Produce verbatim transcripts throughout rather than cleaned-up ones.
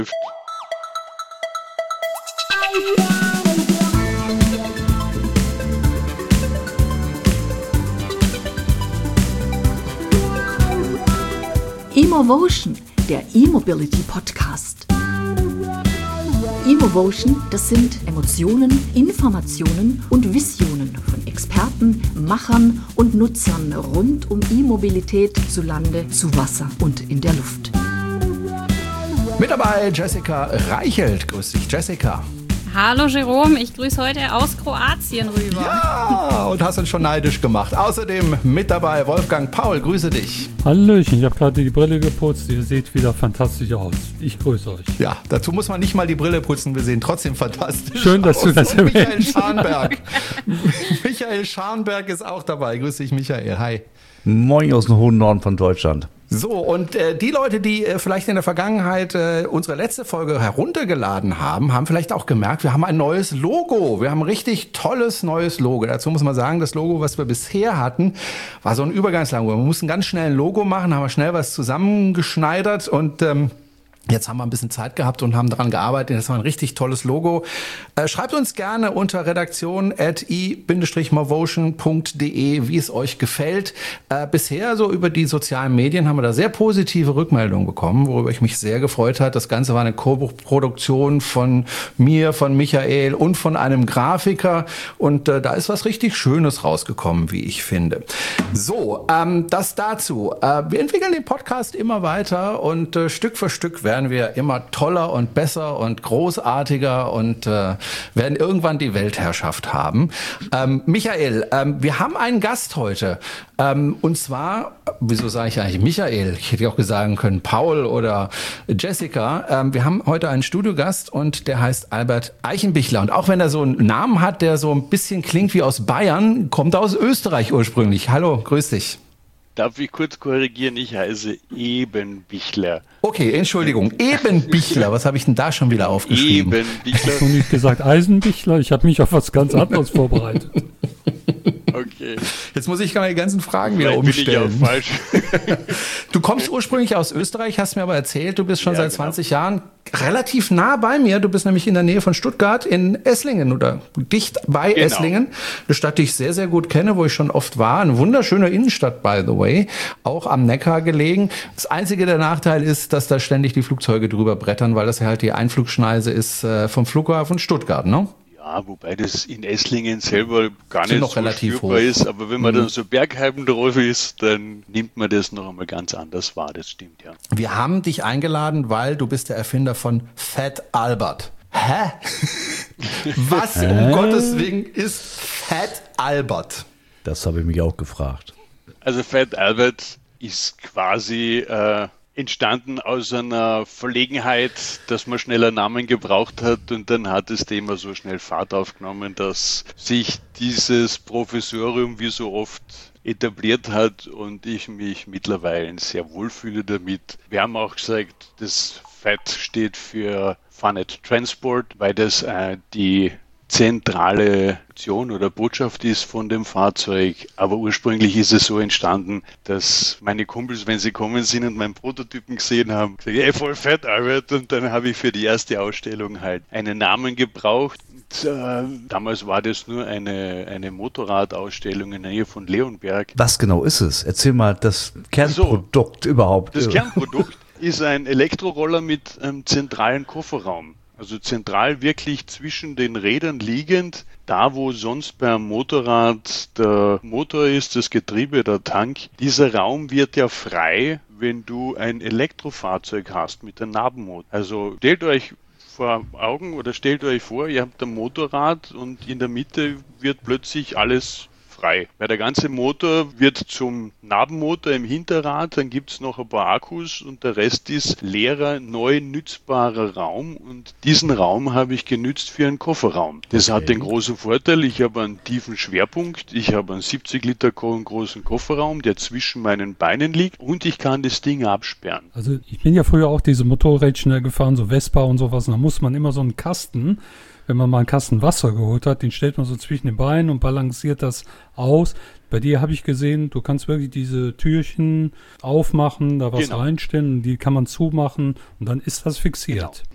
Emovotion, der E-Mobility-Podcast. Emovotion, das sind Emotionen, Informationen und Visionen von Experten, Machern und Nutzern rund um E-Mobilität zu Lande, zu Wasser und in der Luft. Mit dabei Jessica Reichelt. Grüß dich, Jessica. Hallo Jerome, ich grüße heute aus Kroatien rüber. Ja, und hast uns schon neidisch gemacht. Außerdem mit dabei Wolfgang Paul, grüße dich. Hallöchen, ich habe gerade die Brille geputzt, ihr seht wieder fantastisch aus. Ich grüße euch. Ja, dazu muss man nicht mal die Brille putzen, wir sehen trotzdem fantastisch Schön, dass aus. du das Und erwähnst. Michael Scharnberg. Michael Scharnberg ist auch dabei. Grüß dich, Michael. Hi. Moin aus dem hohen Norden von Deutschland. So, und äh, die Leute, die äh, vielleicht in der Vergangenheit äh, unsere letzte Folge heruntergeladen haben, haben vielleicht auch gemerkt, wir haben ein neues Logo. Wir haben ein richtig tolles neues Logo. Dazu muss man sagen, das Logo, was wir bisher hatten, war so ein Übergangslogo. Wir mussten ganz schnell ein Logo machen, haben wir schnell was zusammengeschneidert und ähm, jetzt haben wir ein bisschen Zeit gehabt und haben daran gearbeitet. Das war ein richtig tolles Logo. Äh, schreibt uns gerne unter redaktion at i movotion punkt de, wie es euch gefällt. Äh, bisher so über die sozialen Medien haben wir da sehr positive Rückmeldungen bekommen, worüber ich mich sehr gefreut habe. Das Ganze war eine Co-Produktion von mir, von Michael und von einem Grafiker. Und äh, da ist was richtig Schönes rausgekommen, wie ich finde. So, ähm, das dazu. Äh, wir entwickeln den Podcast immer weiter und äh, Stück für Stück werden wir immer toller und besser und großartiger und äh, werden irgendwann die Weltherrschaft haben. Ähm, Michael, ähm, wir haben einen Gast heute. Ähm, und zwar, wieso sage ich eigentlich Michael? Ich hätte auch sagen können Paul oder Jessica. Ähm, wir haben heute einen Studiogast und der heißt Albert Eichenbichler. Und auch wenn er so einen Namen hat, der so ein bisschen klingt wie aus Bayern, kommt er aus Österreich ursprünglich. Hallo, grüß dich. Darf ich kurz korrigieren? Ich heiße Ebenbichler. Okay, Entschuldigung. Ebenbichler. Was habe ich denn da schon wieder aufgeschrieben? Ebenbichler. Hast du nicht gesagt Eisenbichler? Ich habe mich auf was ganz anderes vorbereitet. Okay. Jetzt muss ich meine ganzen Fragen wieder Vielleicht umstellen. bin ich auch falsch. Du kommst ursprünglich aus Österreich, hast mir aber erzählt, du bist schon Ja, seit genau. zwanzig Jahren relativ nah bei mir. Du bist nämlich in der Nähe von Stuttgart in Esslingen oder dicht bei Genau. Esslingen. Eine Stadt, die ich sehr, sehr gut kenne, wo ich schon oft war. Eine wunderschöne Innenstadt, by the way. Auch am Neckar gelegen. Das einzige der Nachteil ist, dass da ständig die Flugzeuge drüber brettern, weil das ja halt die Einflugschneise ist äh, vom Flughafen Stuttgart, ne? Ja, wobei das in Esslingen selber gar Sind nicht noch so relativ spürbar hoch. ist. Aber wenn man Mhm. dann so Bergheiben drauf ist, dann nimmt man das noch einmal ganz anders wahr. Das stimmt, ja. Wir haben dich eingeladen, weil du bist der Erfinder von Fat Albert. Hä? Was um Hä? Gottes Willen ist Fat Albert? Das habe ich mich auch gefragt. Also Fat Albert ist quasi äh, entstanden aus einer Verlegenheit, dass man schneller Namen gebraucht hat und dann hat das Thema so schnell Fahrt aufgenommen, dass sich dieses Professorium wie so oft etabliert hat und ich mich mittlerweile sehr wohlfühle damit. Wir haben auch gesagt, das Fat steht für Fanet Transport, weil das äh, die zentrale Option oder Botschaft ist von dem Fahrzeug. Aber ursprünglich ist es so entstanden, dass meine Kumpels, wenn sie kommen sind und meinen Prototypen gesehen haben, gesagt, ey, voll fett, Albert. Und dann habe ich für die erste Ausstellung halt einen Namen gebraucht. Und, äh, damals war das nur eine, eine Motorradausstellung in der Nähe von Leonberg. Was genau ist es? Erzähl mal das Kernprodukt überhaupt. Das Kernprodukt ist ein Elektroroller mit einem zentralen Kofferraum. Also zentral wirklich zwischen den Rädern liegend, da wo sonst beim Motorrad der Motor ist, das Getriebe, der Tank. Dieser Raum wird ja frei, wenn du ein Elektrofahrzeug hast mit einem Nabenmotor. Also stellt euch vor Augen oder stellt euch vor, ihr habt ein Motorrad und in der Mitte wird plötzlich alles frei. Weil der ganze Motor wird zum Nabenmotor im Hinterrad, dann gibt es noch ein paar Akkus und der Rest ist leerer, neu nützbarer Raum und diesen Raum habe ich genützt für einen Kofferraum. Das Okay. hat den großen Vorteil, ich habe einen tiefen Schwerpunkt, ich habe einen siebzig Liter großen Kofferraum, der zwischen meinen Beinen liegt und ich kann das Ding absperren. Also ich bin ja früher auch diese Motorrädchen gefahren, so Vespa und sowas. Und da muss man immer so einen Kasten, wenn man mal einen Kasten Wasser geholt hat, den stellt man so zwischen den Beinen und balanciert das aus. Bei dir habe ich gesehen, du kannst wirklich diese Türchen aufmachen, da was Genau. reinstellen, und die kann man zumachen und dann ist das fixiert. Genau.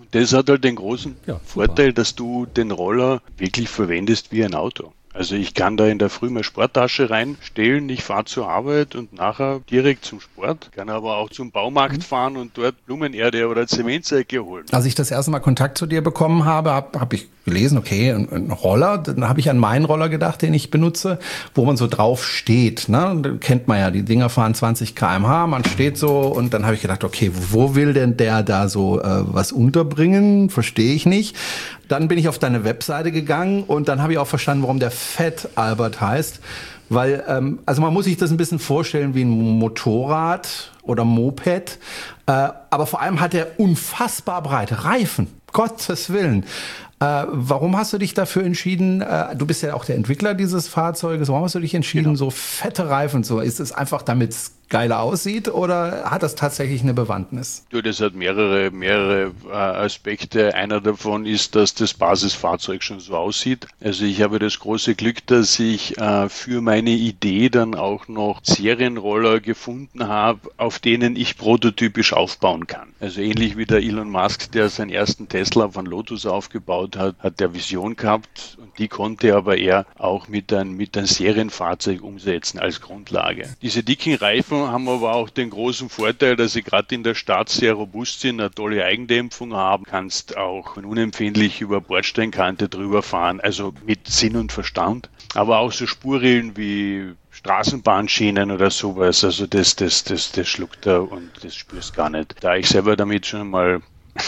Das hat halt den großen Ja, Vorteil, dass du den Roller wirklich verwendest wie ein Auto. Also ich kann da in der Früh meine Sporttasche reinstellen, ich fahre zur Arbeit und nachher direkt zum Sport, kann aber auch zum Baumarkt fahren und dort Blumenerde oder Zementsäcke holen. Als ich das erste Mal Kontakt zu dir bekommen habe, habe hab ich gelesen, okay, ein, ein Roller, dann habe ich an meinen Roller gedacht, den ich benutze, wo man so drauf steht. Ne? Da kennt man ja, die Dinger fahren zwanzig Kilometer pro Stunde, man steht so und dann habe ich gedacht, okay, wo will denn der da so äh, was unterbringen? Verstehe ich nicht. Dann bin ich auf deine Webseite gegangen und dann habe ich auch verstanden, warum der Fat Albert heißt. Weil, ähm, also man muss sich das ein bisschen vorstellen wie ein Motorrad oder Moped. Äh, aber vor allem hat er unfassbar breite Reifen. Gottes Willen. Äh, warum hast du dich dafür entschieden? Äh, du bist ja auch der Entwickler dieses Fahrzeuges. Warum hast du dich entschieden, genau. so fette Reifen zu? Ist es einfach, damit es geiler aussieht oder hat das tatsächlich eine Bewandtnis? Du, das hat mehrere, mehrere äh, Aspekte. Einer davon ist, dass das Basisfahrzeug schon so aussieht. Also ich habe das große Glück, dass ich äh, für meine Idee dann auch noch Serienroller gefunden habe, auf denen ich prototypisch aufbauen kann. Also ähnlich wie der Elon Musk, der seinen ersten Tesla von Lotus aufgebaut hat, hat der Vision gehabt und die konnte aber er auch mit einem, mit einem Serienfahrzeug umsetzen als Grundlage. Diese dicken Reifen haben aber auch den großen Vorteil, dass sie gerade in der Stadt sehr robust sind, eine tolle Eigendämpfung haben, kannst auch unempfindlich über Bordsteinkante drüber fahren, also mit Sinn und Verstand. Aber auch so Spurrillen wie Straßenbahnschienen oder sowas, also das, das, das, das schluckt er und das spürst gar nicht. Da ich selber damit schon mal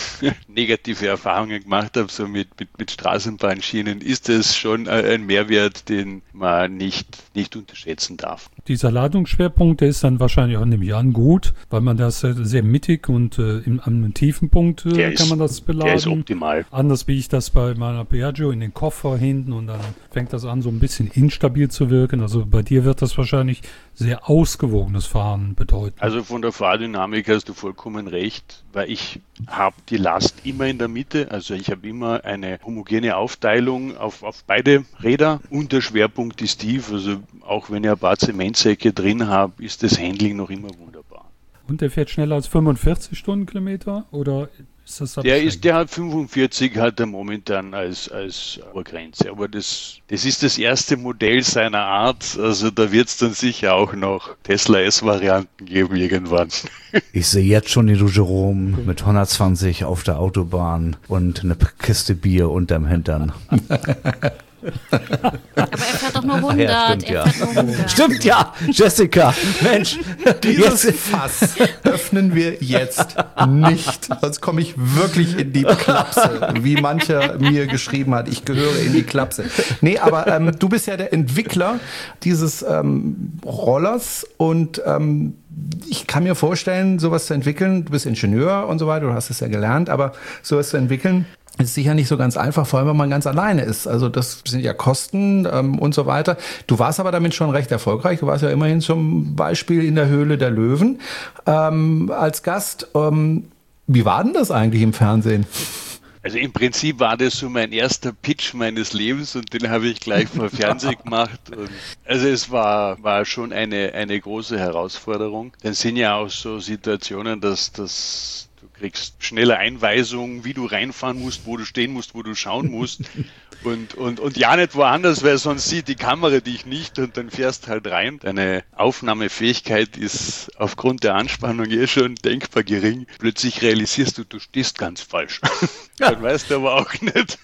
negative Erfahrungen gemacht habe, so mit, mit, mit Straßenbahnschienen, ist es schon ein Mehrwert, den man nicht, nicht unterschätzen darf. Dieser Ladungsschwerpunkt, der ist dann wahrscheinlich auch in dem Jahr gut, weil man das sehr mittig und äh, im, am tiefen Punkt äh, kann ist, man das beladen. Der ist optimal. Anders wie ich das bei meiner Piaggio in den Koffer hinten und dann fängt das an, so ein bisschen instabil zu wirken. Also bei dir wird das wahrscheinlich sehr ausgewogenes Fahren bedeuten. Also von der Fahrdynamik hast du vollkommen recht, weil ich habe die Last immer in der Mitte, also ich habe immer eine homogene Aufteilung auf, auf beide Räder und der Schwerpunkt ist tief, also auch wenn ich ein paar Zementsäcke drin habe, ist das Handling noch immer wunderbar. Und der fährt schneller als fünfundvierzig Stundenkilometer oder ist das der ist, der hat fünfundvierzig, hat er momentan als, als Obergrenze, aber das, das ist das erste Modell seiner Art, also da wird es dann sicher auch noch Tesla S-Varianten geben irgendwann. Ich sehe jetzt schon den Jerome mit hundertzwanzig auf der Autobahn und eine Kiste Bier unterm Hintern. Aber er fährt doch nur hundert. Ja, stimmt, er ja. fährt nur hundert. Stimmt, ja. Jessica, Mensch. Dieses Jetzt. Fass öffnen wir jetzt nicht. Sonst komme ich wirklich in die Klapse, wie mancher mir geschrieben hat. Ich gehöre in die Klapse. Nee, aber ähm, du bist ja der Entwickler dieses ähm, Rollers und ähm, ich kann mir vorstellen, sowas zu entwickeln. Du bist Ingenieur und so weiter, du hast es ja gelernt, aber sowas zu entwickeln ist sicher nicht so ganz einfach, vor allem wenn man ganz alleine ist. Also das sind ja Kosten ähm, und so weiter. Du warst aber damit schon recht erfolgreich. Du warst ja immerhin zum Beispiel in der Höhle der Löwen ähm, als Gast. Ähm, wie war denn das eigentlich im Fernsehen? Also im Prinzip war das so mein erster Pitch meines Lebens und den habe ich gleich vor Fernsehen gemacht. Und also es war, war schon eine, eine große Herausforderung. Dann sind ja auch so Situationen, dass das du kriegst schnelle Einweisungen, wie du reinfahren musst, wo du stehen musst, wo du schauen musst und, und, und ja nicht woanders, weil sonst sieht die Kamera dich nicht und dann fährst halt rein. Deine Aufnahmefähigkeit ist aufgrund der Anspannung eh schon denkbar gering. Plötzlich realisierst du, du stehst ganz falsch. Dann weißt du aber auch nicht,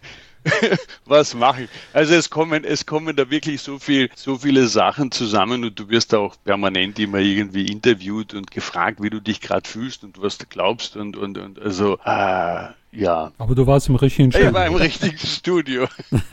was machen. Also es kommen, es kommen da wirklich so viel, so viele Sachen zusammen und du wirst auch permanent immer irgendwie interviewt und gefragt, wie du dich gerade fühlst und was du glaubst und, und, und also, äh, ja. Aber du warst im richtigen Studio. Ich war im richtigen Studio.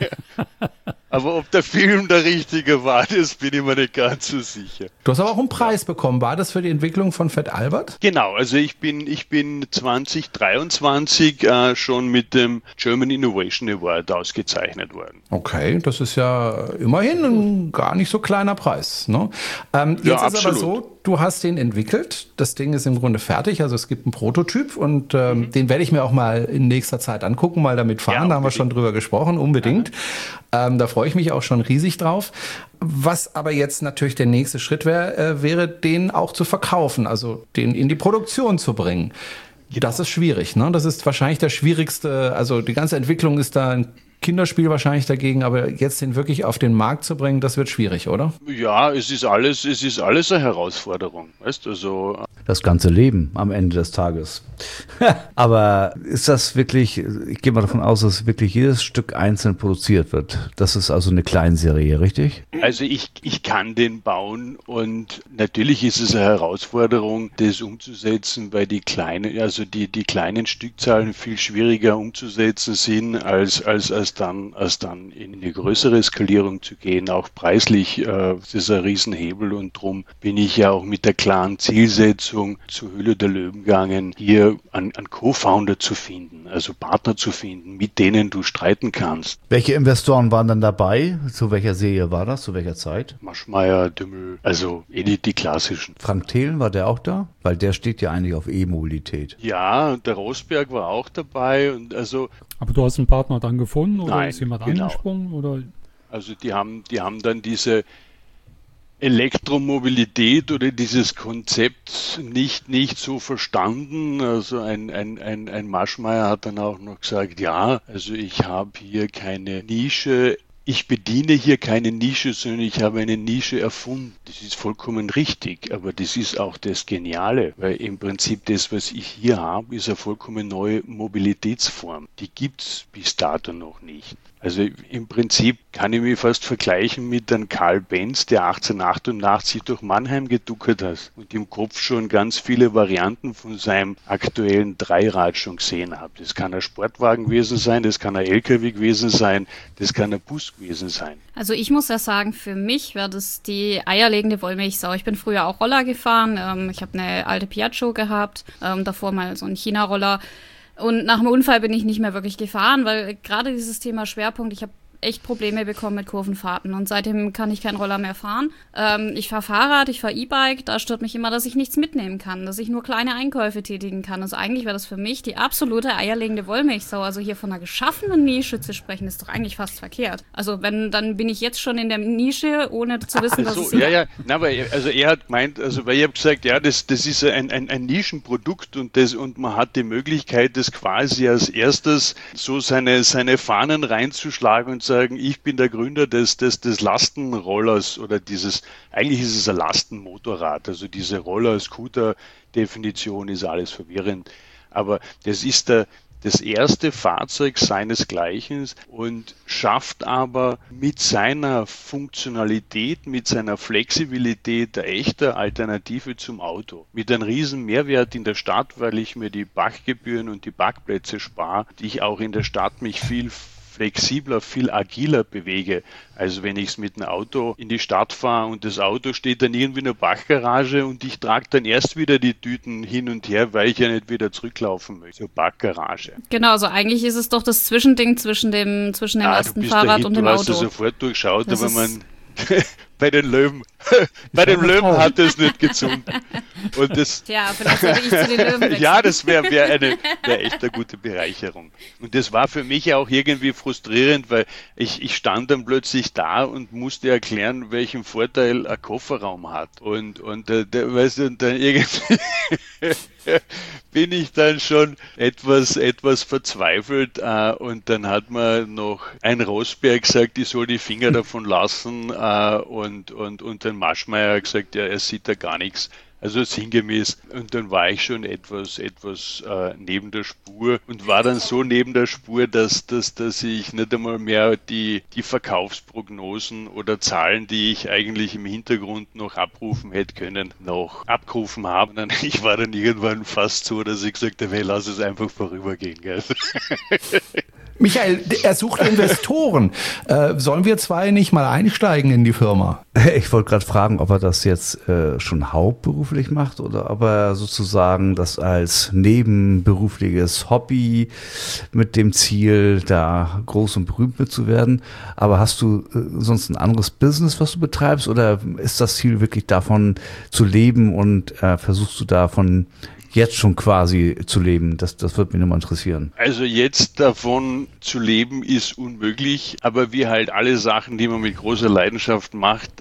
Aber ob der Film der richtige war, das bin ich mir nicht ganz so sicher. Du hast aber auch einen Preis bekommen. War das für die Entwicklung von Fat Albert? Genau, also ich bin, ich bin zwanzig dreiundzwanzig äh, schon mit dem German Innovation Award ausgezeichnet worden. Okay, das ist ja immerhin ein gar nicht so kleiner Preis. Ne? Ähm, jetzt Ja, ist absolut. aber so, du hast den entwickelt. Das Ding ist im Grunde fertig. Also es gibt einen Prototyp und ähm, mhm. den werde ich mir auch mal in nächster Zeit angucken, mal damit fahren. Ja, da haben wir schon drüber gesprochen, unbedingt. Ähm, da freue ich mich auch schon riesig drauf. Was aber jetzt natürlich der nächste Schritt wär, äh, wäre, den auch zu verkaufen, also den in die Produktion zu bringen. Das ist schwierig, ne? Das ist wahrscheinlich der schwierigste, also die ganze Entwicklung ist da ein Kinderspiel wahrscheinlich dagegen, aber jetzt den wirklich auf den Markt zu bringen, das wird schwierig, oder? Ja, es ist alles, es ist alles eine Herausforderung, weißt, also das ganze Leben am Ende des Tages. Aber ist das wirklich, ich gehe mal davon aus, dass wirklich jedes Stück einzeln produziert wird. Das ist also eine Kleinserie, richtig? Also ich, ich kann den bauen und natürlich ist es eine Herausforderung, das umzusetzen, weil die kleinen, also die, die kleinen Stückzahlen viel schwieriger umzusetzen sind, als, als, als dann, als dann in eine größere Skalierung zu gehen. Auch preislich, äh, das ist ein Riesenhebel und darum bin ich ja auch mit der klaren Zielsetzung zur Höhle der Löwen gegangen, hier einen, einen Co-Founder zu finden, also Partner zu finden, mit denen du streiten kannst. Welche Investoren waren dann dabei? Zu welcher Serie war das? Zu welcher Zeit? Maschmeyer, Dümmel, also eh die, die klassischen. Frank Thelen, war der auch da? Weil der steht ja eigentlich auf E-Mobilität. Ja, der Rosberg war auch dabei und also. Aber du hast einen Partner dann gefunden oder nein, ist jemand genau. angesprungen? Oder? Also die haben, die haben dann diese Elektromobilität oder dieses Konzept nicht, nicht so verstanden. Also ein, ein, ein, ein Maschmeyer hat dann auch noch gesagt, ja, also ich habe hier keine Nische, ich bediene hier keine Nische, sondern ich habe eine Nische erfunden. Das ist vollkommen richtig, aber das ist auch das Geniale, weil im Prinzip das, was ich hier habe, ist eine vollkommen neue Mobilitätsform. Die gibt's bis dato noch nicht. Also im Prinzip kann ich mich fast vergleichen mit einem Karl Benz, der achtzehnhundertachtundachtzig durch Mannheim geduckert hat und im Kopf schon ganz viele Varianten von seinem aktuellen Dreirad schon gesehen hat. Das kann ein Sportwagen gewesen sein, das kann ein L K W gewesen sein, das kann ein Bus gewesen sein. Also ich muss ja sagen, für mich wäre das die eierlegende Wollmilchsau. Ich bin früher auch Roller gefahren, ähm, ich habe eine alte Piaggio gehabt, ähm, davor mal so einen China-Roller. Und nach dem Unfall bin ich nicht mehr wirklich gefahren, weil gerade dieses Thema Schwerpunkt, ich habe echt Probleme bekommen mit Kurvenfahrten und seitdem kann ich keinen Roller mehr fahren. Ähm, ich fahre Fahrrad, ich fahre E-Bike, da stört mich immer, dass ich nichts mitnehmen kann, dass ich nur kleine Einkäufe tätigen kann. Also eigentlich wäre das für mich die absolute eierlegende Wollmilchsau. Also hier von einer geschaffenen Nische zu sprechen, ist doch eigentlich fast verkehrt. Also wenn, dann bin ich jetzt schon in der Nische, ohne zu wissen, dass also, es... Ja, ja, na, aber also er hat gemeint, also weil ich habe gesagt, ja, das, das ist ein, ein, ein Nischenprodukt und, das, und man hat die Möglichkeit, das quasi als erstes so seine, seine Fahnen reinzuschlagen und sagen, ich bin der Gründer des, des, des Lastenrollers oder dieses, eigentlich ist es ein Lastenmotorrad, also diese Roller-Scooter-Definition ist alles verwirrend, aber das ist der, das erste Fahrzeug seinesgleichen und schafft aber mit seiner Funktionalität, mit seiner Flexibilität eine echte Alternative zum Auto. Mit einem riesen Mehrwert in der Stadt, weil ich mir die Parkgebühren und die Parkplätze spare, die ich auch in der Stadt mich viel flexibler, viel agiler bewege, als wenn ich es mit einem Auto in die Stadt fahre und das Auto steht dann irgendwie in der Parkgarage und ich trage dann erst wieder die Tüten hin und her, weil ich ja nicht wieder zurücklaufen möchte zur Parkgarage. Genau, also eigentlich ist es doch das Zwischending zwischen dem, zwischen dem ah, Lastenfahrrad und dem Auto. Du Auto. hast ja sofort durchschaut, Das aber ist- man bei den Löwen, bei dem Löwen hat es nicht gezogen. Und das, Tja, vielleicht sollte ich zu den Löwen wechseln. ja, das wäre wär eine wär echt eine gute Bereicherung. Und das war für mich auch irgendwie frustrierend, weil ich, ich stand dann plötzlich da und musste erklären, welchen Vorteil ein Kofferraum hat. Und, und, äh, der, weißt du, und dann irgendwie bin ich dann schon etwas, etwas verzweifelt. Äh, und dann hat mir noch ein Rosberg gesagt, ich soll die Finger davon lassen. Äh, und, und, und ein Maschmeyer gesagt, ja, er sieht da gar nichts. Also sinngemäß. Und dann war ich schon etwas, etwas äh, neben der Spur und war dann so neben der Spur, dass, dass, dass ich nicht einmal mehr die, die Verkaufsprognosen oder Zahlen, die ich eigentlich im Hintergrund noch abrufen hätte können, noch abgerufen habe. Und dann, ich war dann irgendwann fast so, dass ich gesagt habe, hey, lass es einfach vorübergehen. Gell? Michael, er sucht Investoren. Äh, sollen wir zwei nicht mal einsteigen in die Firma? Ich wollte gerade fragen, ob er das jetzt äh, schon hauptberuflich macht oder ob er sozusagen das als nebenberufliches Hobby mit dem Ziel, da groß und berühmt mit zu werden. Aber hast du äh, sonst ein anderes Business, was du betreibst, oder ist das Ziel wirklich davon zu leben und äh, versuchst du davon jetzt schon quasi zu leben? Das, das würde mich nochmal interessieren. Also jetzt davon zu leben ist unmöglich, aber wie halt alle Sachen, die man mit großer Leidenschaft macht,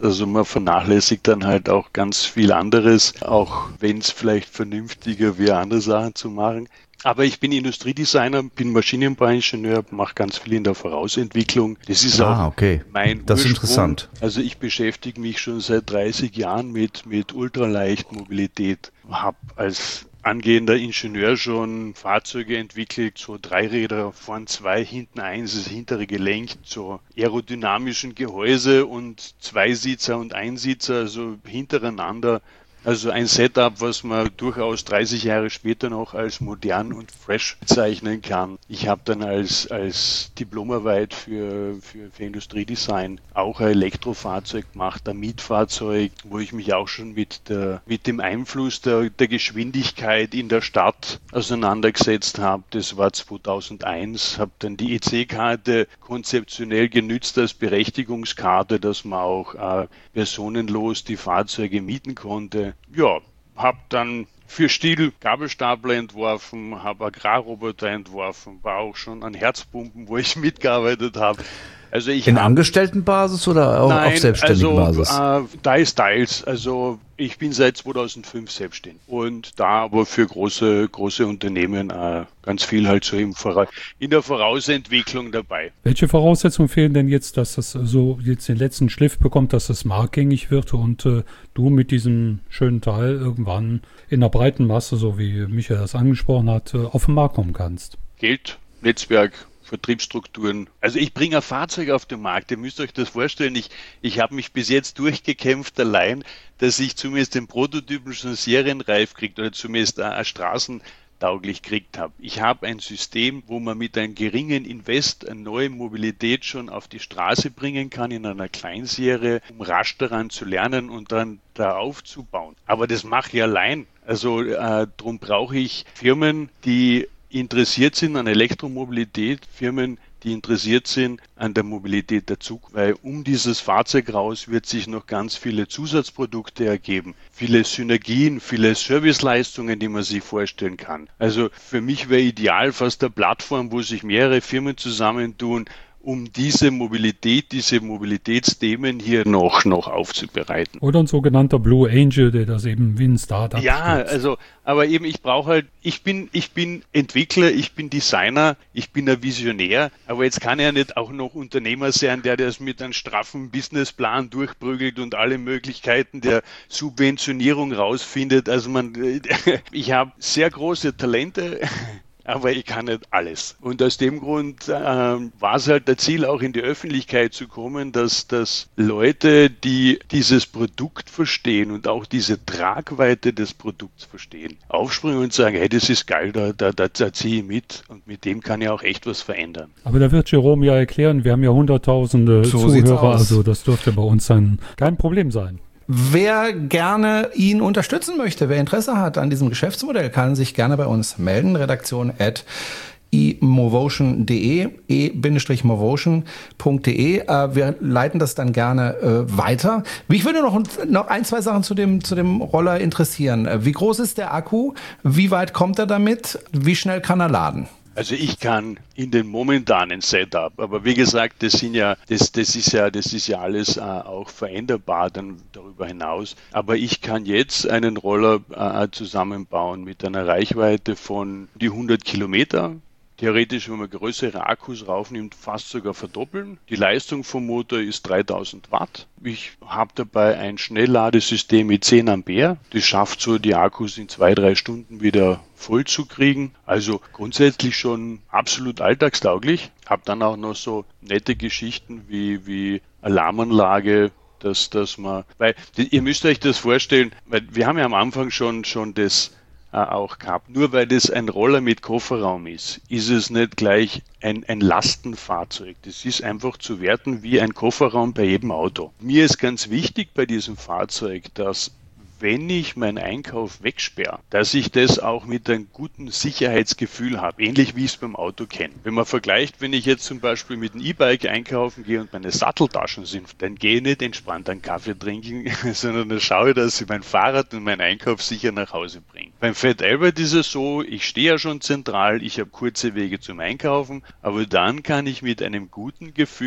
Also man vernachlässigt dann halt auch ganz viel anderes, auch wenn es vielleicht vernünftiger wäre, andere Sachen zu machen. Aber ich bin Industriedesigner, bin Maschinenbauingenieur, mache ganz viel in der Vorausentwicklung. Das ist ah, auch okay. mein Das ist Ursprung. interessant. Also ich beschäftige mich schon seit dreißig Jahren mit, mit Ultraleichtmobilität, habe als angehender Ingenieur schon Fahrzeuge entwickelt, so Dreiräder, vorn zwei, hinten eins, das hintere Gelenk, so aerodynamischen Gehäuse und Zweisitzer und Einsitzer, also hintereinander. Also ein Setup, was man durchaus dreißig Jahre später noch als modern und fresh bezeichnen kann. Ich habe dann als, als Diplomarbeit für, für, für Industriedesign auch ein Elektrofahrzeug gemacht, ein Mietfahrzeug, wo ich mich auch schon mit, der, mit dem Einfluss der, der Geschwindigkeit in der Stadt auseinandergesetzt habe. Das war zweitausendeins, habe dann die E C-Karte konzeptionell genützt als Berechtigungskarte, dass man auch äh, personenlos die Fahrzeuge mieten konnte. Ja, habe dann für Stihl Gabelstapler entworfen, habe Agrarroboter entworfen, war auch schon an Herzpumpen, wo ich mitgearbeitet habe. Also ich In hab, Angestelltenbasis oder auch nein, auf selbstständigen also, Basis? Äh, teils, teils. Also ich bin seit zweitausendfünf selbstständig und da aber für große große Unternehmen äh, ganz viel halt so im Vora- in der Vorausentwicklung dabei. Welche Voraussetzungen fehlen denn jetzt, dass das so jetzt den letzten Schliff bekommt, dass das marktgängig wird und äh, du mit diesem schönen Teil irgendwann in der breiten Masse, so wie Michael das angesprochen hat, äh, auf den Markt kommen kannst? Geld, Netzwerk, Vertriebsstrukturen. Also ich bringe ein Fahrzeug auf den Markt. Ihr müsst euch das vorstellen. Ich, ich habe mich bis jetzt durchgekämpft allein, dass ich zumindest den Prototypen schon serienreif kriegt oder zumindest eine straßentauglich kriegt habe. Ich habe ein System, wo man mit einem geringen Invest eine neue Mobilität schon auf die Straße bringen kann in einer Kleinserie, um rasch daran zu lernen und dann da aufzubauen. Aber das mache ich allein. Also äh, darum brauche ich Firmen, die interessiert sind an Elektromobilität, Firmen, die interessiert sind an der Mobilität der Zukunft, weil um dieses Fahrzeug raus wird sich noch ganz viele Zusatzprodukte ergeben, viele Synergien, viele Serviceleistungen, die man sich vorstellen kann. Also für mich wäre ideal fast eine Plattform, wo sich mehrere Firmen zusammentun, um diese Mobilität, diese Mobilitätsthemen hier noch, noch aufzubereiten. Oder ein sogenannter Blue Angel, der das eben wie ein Startup Ja, stützt. also, aber eben, ich brauche halt, ich bin, ich bin Entwickler, ich bin Designer, ich bin ein Visionär, aber jetzt kann er nicht auch noch Unternehmer sein, der das mit einem straffen Businessplan durchprügelt und alle Möglichkeiten der Subventionierung rausfindet. Also man, ich habe sehr große Talente, aber ich kann nicht alles. Und aus dem Grund äh, war es halt das Ziel, auch in die Öffentlichkeit zu kommen, dass, dass Leute, die dieses Produkt verstehen und auch diese Tragweite des Produkts verstehen, aufspringen und sagen, hey, das ist geil, da, da, da, da ziehe ich mit und mit dem kann ich auch echt was verändern. Aber da wird Jerome ja erklären, wir haben ja hunderttausende So sieht's Zuhörer, aus. also das dürfte bei uns dann kein Problem sein. Wer gerne ihn unterstützen möchte, wer Interesse hat an diesem Geschäftsmodell, kann sich gerne bei uns melden. Redaktion at e-movotion punkt de, e-movotion punkt de. Äh, wir leiten das dann gerne äh, weiter. Mich würde noch, noch ein, zwei Sachen zu dem, zu dem Roller interessieren. Wie groß ist der Akku? Wie weit kommt er damit? Wie schnell kann er laden? Also ich kann in den momentanen Setup, aber wie gesagt, das sind ja, das, das ist ja, das ist ja alles äh, auch veränderbar dann darüber hinaus. Aber ich kann jetzt einen Roller äh, zusammenbauen mit einer Reichweite von die hundert Kilometer. Theoretisch, wenn man größere Akkus raufnimmt, fast sogar verdoppeln. Die Leistung vom Motor ist dreitausend Watt. Ich habe dabei ein Schnellladesystem mit zehn Ampere. Das schafft so, die Akkus in zwei, drei Stunden wieder voll zu kriegen. Also grundsätzlich schon absolut alltagstauglich. Habe dann auch noch so nette Geschichten wie, wie Alarmanlage, dass, dass man, weil ihr müsst euch das vorstellen, weil wir haben ja am Anfang schon, schon das auch gehabt. Nur weil das ein Roller mit Kofferraum ist, ist es nicht gleich ein, ein Lastenfahrzeug. Das ist einfach zu werten wie ein Kofferraum bei jedem Auto. Mir ist ganz wichtig bei diesem Fahrzeug, dass wenn ich meinen Einkauf wegsperre, dass ich das auch mit einem guten Sicherheitsgefühl habe, ähnlich wie ich es beim Auto kenne. Wenn man vergleicht, wenn ich jetzt zum Beispiel mit einem E-Bike einkaufen gehe und meine Satteltaschen sind, dann gehe ich nicht entspannt einen Kaffee trinken, sondern dann schaue ich, dass ich mein Fahrrad und meinen Einkauf sicher nach Hause bringe. Beim Fat Albert ist es so, ich stehe ja schon zentral, ich habe kurze Wege zum Einkaufen, aber dann kann ich mit einem guten Gefühl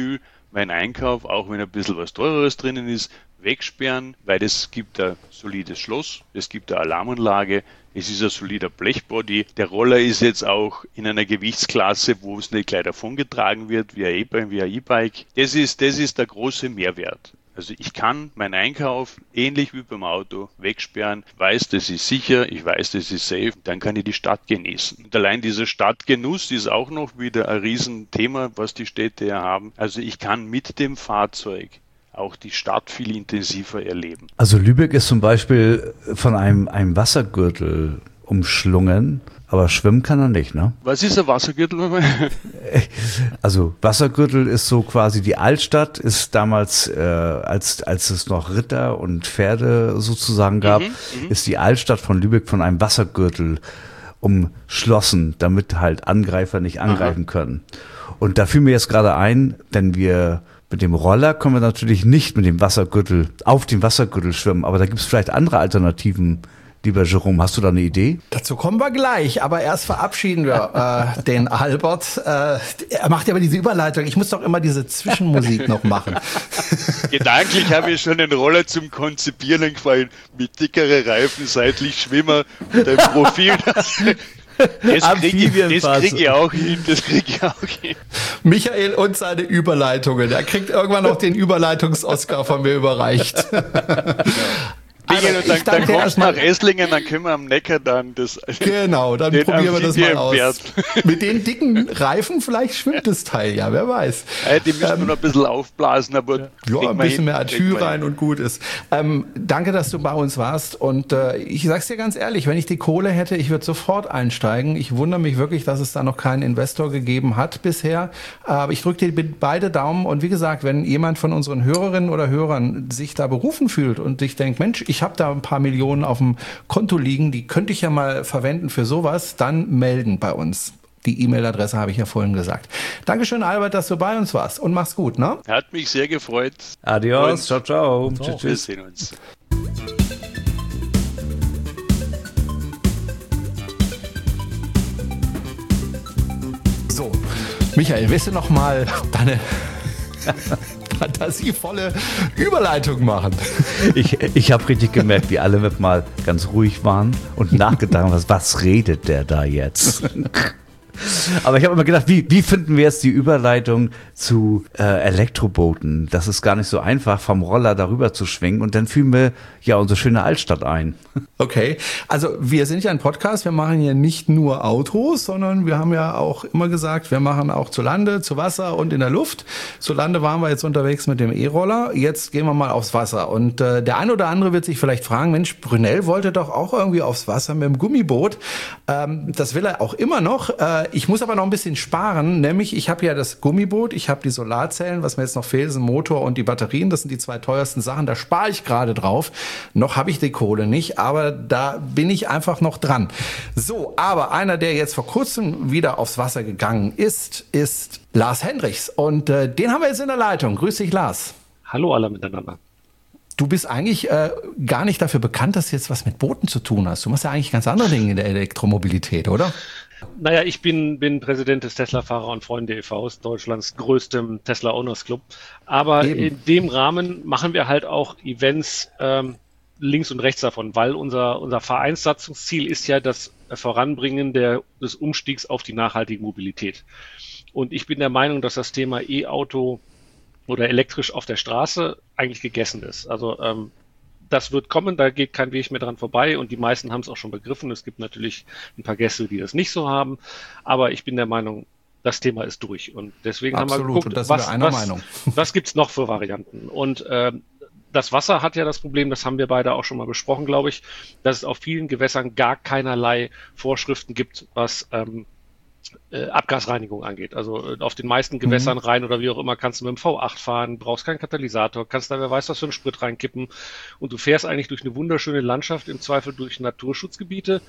meinen Einkauf, auch wenn ein bisschen was Teureres drinnen ist, wegsperren, weil es gibt ein solides Schloss, es gibt eine Alarmanlage, es ist ein solider Blechbody. Der Roller ist jetzt auch in einer Gewichtsklasse, wo es nicht gleich davongetragen wird, wie ein E-Bike. Wie ein E-Bike. Das ist, das ist der große Mehrwert. Also ich kann meinen Einkauf, ähnlich wie beim Auto, wegsperren, weiß, das ist sicher, ich weiß, das ist safe, dann kann ich die Stadt genießen. Und allein dieser Stadtgenuss ist auch noch wieder ein Riesenthema, was die Städte ja haben. Also ich kann mit dem Fahrzeug auch die Stadt viel intensiver erleben. Also Lübeck ist zum Beispiel von einem, einem Wassergürtel umschlungen, aber schwimmen kann er nicht, ne? Was ist ein Wassergürtel? Also Wassergürtel ist so quasi die Altstadt, ist damals, äh, als, als es noch Ritter und Pferde sozusagen gab, mhm, ist die Altstadt von Lübeck von einem Wassergürtel umschlossen, damit halt Angreifer nicht angreifen Aha. können. Und da fiel mir jetzt gerade ein, denn wir mit dem Roller können wir natürlich nicht mit dem Wassergürtel auf dem Wassergürtel schwimmen, aber da gibt es vielleicht andere Alternativen. Lieber Jerome, hast du da eine Idee? Dazu kommen wir gleich, aber erst verabschieden wir äh, den Albert. Äh, er macht ja aber diese Überleitung. Ich muss doch immer diese Zwischenmusik noch machen. Gedanklich habe ich schon den Roller zum Konzipieren gefallen. Mit dickere Reifen, seitlich Schwimmer und ein Profil. Das, das kriege ich, krieg ich auch hin, das kriege ich auch hin. Michael und seine Überleitungen. Er kriegt irgendwann noch den Überleitungs-Oscar von mir überreicht. Also, und dann, dann kommst du nach Esslingen, dann können wir am Neckar dann das. Genau, dann probieren wir das mal aus. Mit den dicken Reifen vielleicht schwimmt das Teil, ja, wer weiß. Ja, die müssen ähm, wir noch ein bisschen aufblasen, aber. Ja, ein bisschen mehr Atü rein und gut ist. Ähm, danke, dass du bei uns warst. Und äh, ich sag's dir ganz ehrlich, wenn ich die Kohle hätte, ich würde sofort einsteigen. Ich wundere mich wirklich, dass es da noch keinen Investor gegeben hat bisher. Aber ich drücke dir beide Daumen. Und wie gesagt, wenn jemand von unseren Hörerinnen oder Hörern sich da berufen fühlt und sich denkt, Mensch, ich Ich habe da ein paar Millionen auf dem Konto liegen, die könnte ich ja mal verwenden für sowas, dann melden bei uns. Die E-Mail-Adresse habe ich ja vorhin gesagt. Dankeschön, Albert, dass du bei uns warst und mach's gut, ne? Hat mich sehr gefreut. Adios, ciao, ciao. ciao. Tschüss, wir sehen uns. So, Michael, willst du noch mal deine fantasievolle Überleitung machen? Ich, ich habe richtig gemerkt, wie alle mal ganz ruhig waren und nachgedacht haben, was, was redet der da jetzt? Aber ich habe immer gedacht, wie, wie finden wir jetzt die Überleitung zu äh, Elektrobooten? Das ist gar nicht so einfach, vom Roller darüber zu schwingen. Und dann fiel mir ja unsere schöne Altstadt ein. Okay, also wir sind ja ein Podcast, wir machen hier nicht nur Autos, sondern wir haben ja auch immer gesagt, wir machen auch zu Lande, zu Wasser und in der Luft. Zu Lande waren wir jetzt unterwegs mit dem E-Roller, jetzt gehen wir mal aufs Wasser. Und äh, der ein oder andere wird sich vielleicht fragen, Mensch, Brunel wollte doch auch irgendwie aufs Wasser mit dem Gummiboot. Ähm, das will er auch immer noch. Äh, ich muss aber noch ein bisschen sparen, nämlich ich habe ja das Gummiboot, ich habe die Solarzellen, was mir jetzt noch fehlt, ist ein Motor und die Batterien, das sind die zwei teuersten Sachen, da spare ich gerade drauf. Noch habe ich die Kohle nicht, aber da bin ich einfach noch dran. So, aber einer, der jetzt vor kurzem wieder aufs Wasser gegangen ist, ist Lars Hendrichs und äh, den haben wir jetzt in der Leitung. Grüß dich, Lars. Hallo alle miteinander. Du bist eigentlich äh, gar nicht dafür bekannt, dass du jetzt was mit Booten zu tun hast. Du machst ja eigentlich ganz andere Dinge in der Elektromobilität, oder? Naja, ich bin, bin Präsident des Tesla-Fahrer- und Freunde e V, Deutschlands größtem Tesla-Owners-Club. Aber Eben. in dem Rahmen machen wir halt auch Events ähm, links und rechts davon, weil unser, unser Vereinssatzungsziel ist ja das Voranbringen der, des Umstiegs auf die nachhaltige Mobilität. Und ich bin der Meinung, dass das Thema E-Auto oder elektrisch auf der Straße eigentlich gegessen ist. Also ähm, das wird kommen, da geht kein Weg mehr dran vorbei und die meisten haben es auch schon begriffen. Es gibt natürlich ein paar Gäste, die das nicht so haben, aber ich bin der Meinung, das Thema ist durch und deswegen Absolut. haben wir geguckt, und das was, einer was, Meinung. was gibt's noch für Varianten und ähm, das Wasser hat ja das Problem, das haben wir beide auch schon mal besprochen, glaube ich, dass es auf vielen Gewässern gar keinerlei Vorschriften gibt, was ähm, äh, Abgasreinigung angeht. Also äh, auf den meisten Gewässern mhm. rein oder wie auch immer kannst du mit dem V acht fahren, brauchst keinen Katalysator, kannst da wer weiß was für einen Sprit reinkippen und du fährst eigentlich durch eine wunderschöne Landschaft, im Zweifel durch Naturschutzgebiete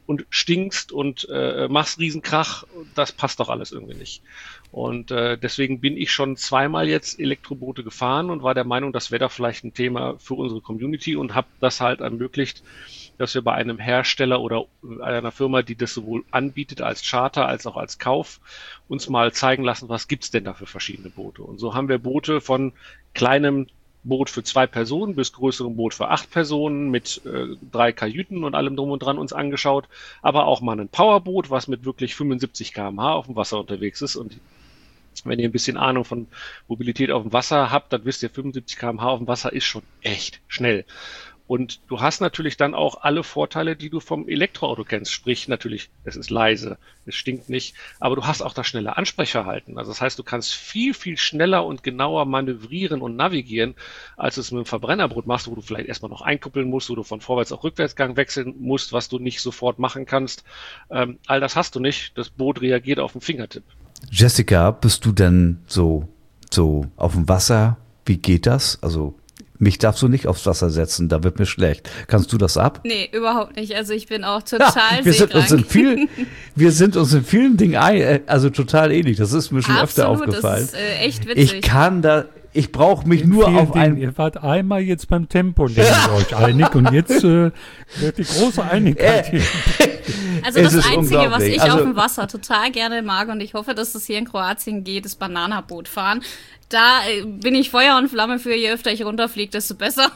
und stinkst und äh, machst Riesenkrach, das passt doch alles irgendwie nicht. Und äh, deswegen bin ich schon zweimal jetzt Elektroboote gefahren und war der Meinung, das wäre da vielleicht ein Thema für unsere Community und habe das halt ermöglicht, dass wir bei einem Hersteller oder einer Firma, die das sowohl anbietet als Charter als auch als Kauf, uns mal zeigen lassen, was gibt's denn da für verschiedene Boote. Und so haben wir Boote von kleinem Boot für zwei Personen bis größerem Boot für acht Personen mit äh, drei Kajüten und allem drum und dran uns angeschaut, aber auch mal ein Powerboot, was mit wirklich fünfundsiebzig Kilometer pro Stunde auf dem Wasser unterwegs ist. Und wenn ihr ein bisschen Ahnung von Mobilität auf dem Wasser habt, dann wisst ihr, fünfundsiebzig Kilometer pro Stunde auf dem Wasser ist schon echt schnell. Und du hast natürlich dann auch alle Vorteile, die du vom Elektroauto kennst. Sprich, natürlich, es ist leise, es stinkt nicht, aber du hast auch das schnelle Ansprechverhalten. Also das heißt, du kannst viel, viel schneller und genauer manövrieren und navigieren, als du es mit dem Verbrennerboot machst, wo du vielleicht erstmal noch einkuppeln musst, wo du von Vorwärts- auf Rückwärtsgang wechseln musst, was du nicht sofort machen kannst. Ähm, all das hast du nicht. Das Boot reagiert auf den Fingertipp. Jessica, bist du denn so, so auf dem Wasser? Wie geht das? Also mich darfst du nicht aufs Wasser setzen, da wird mir schlecht. Kannst du das ab? Nee, überhaupt nicht. Also ich bin auch total ja, wir sind uns in vielen, Wir sind uns in vielen Dingen ein, also total ähnlich. Das ist mir schon Absolut, öfter aufgefallen. Das ist äh, echt witzig. Ich kann da, ich brauche mich in nur auf Dingen. ein... Ihr wart einmal jetzt beim Tempo, nehmt ihr euch einig und jetzt äh, wird die große Einigkeit hier. Also Es das ist Einzige, was ich also, auf dem Wasser total gerne mag und ich hoffe, dass es hier in Kroatien geht, ist Bananaboot fahren. Da bin ich Feuer und Flamme für, je öfter ich runterfliege, desto besser.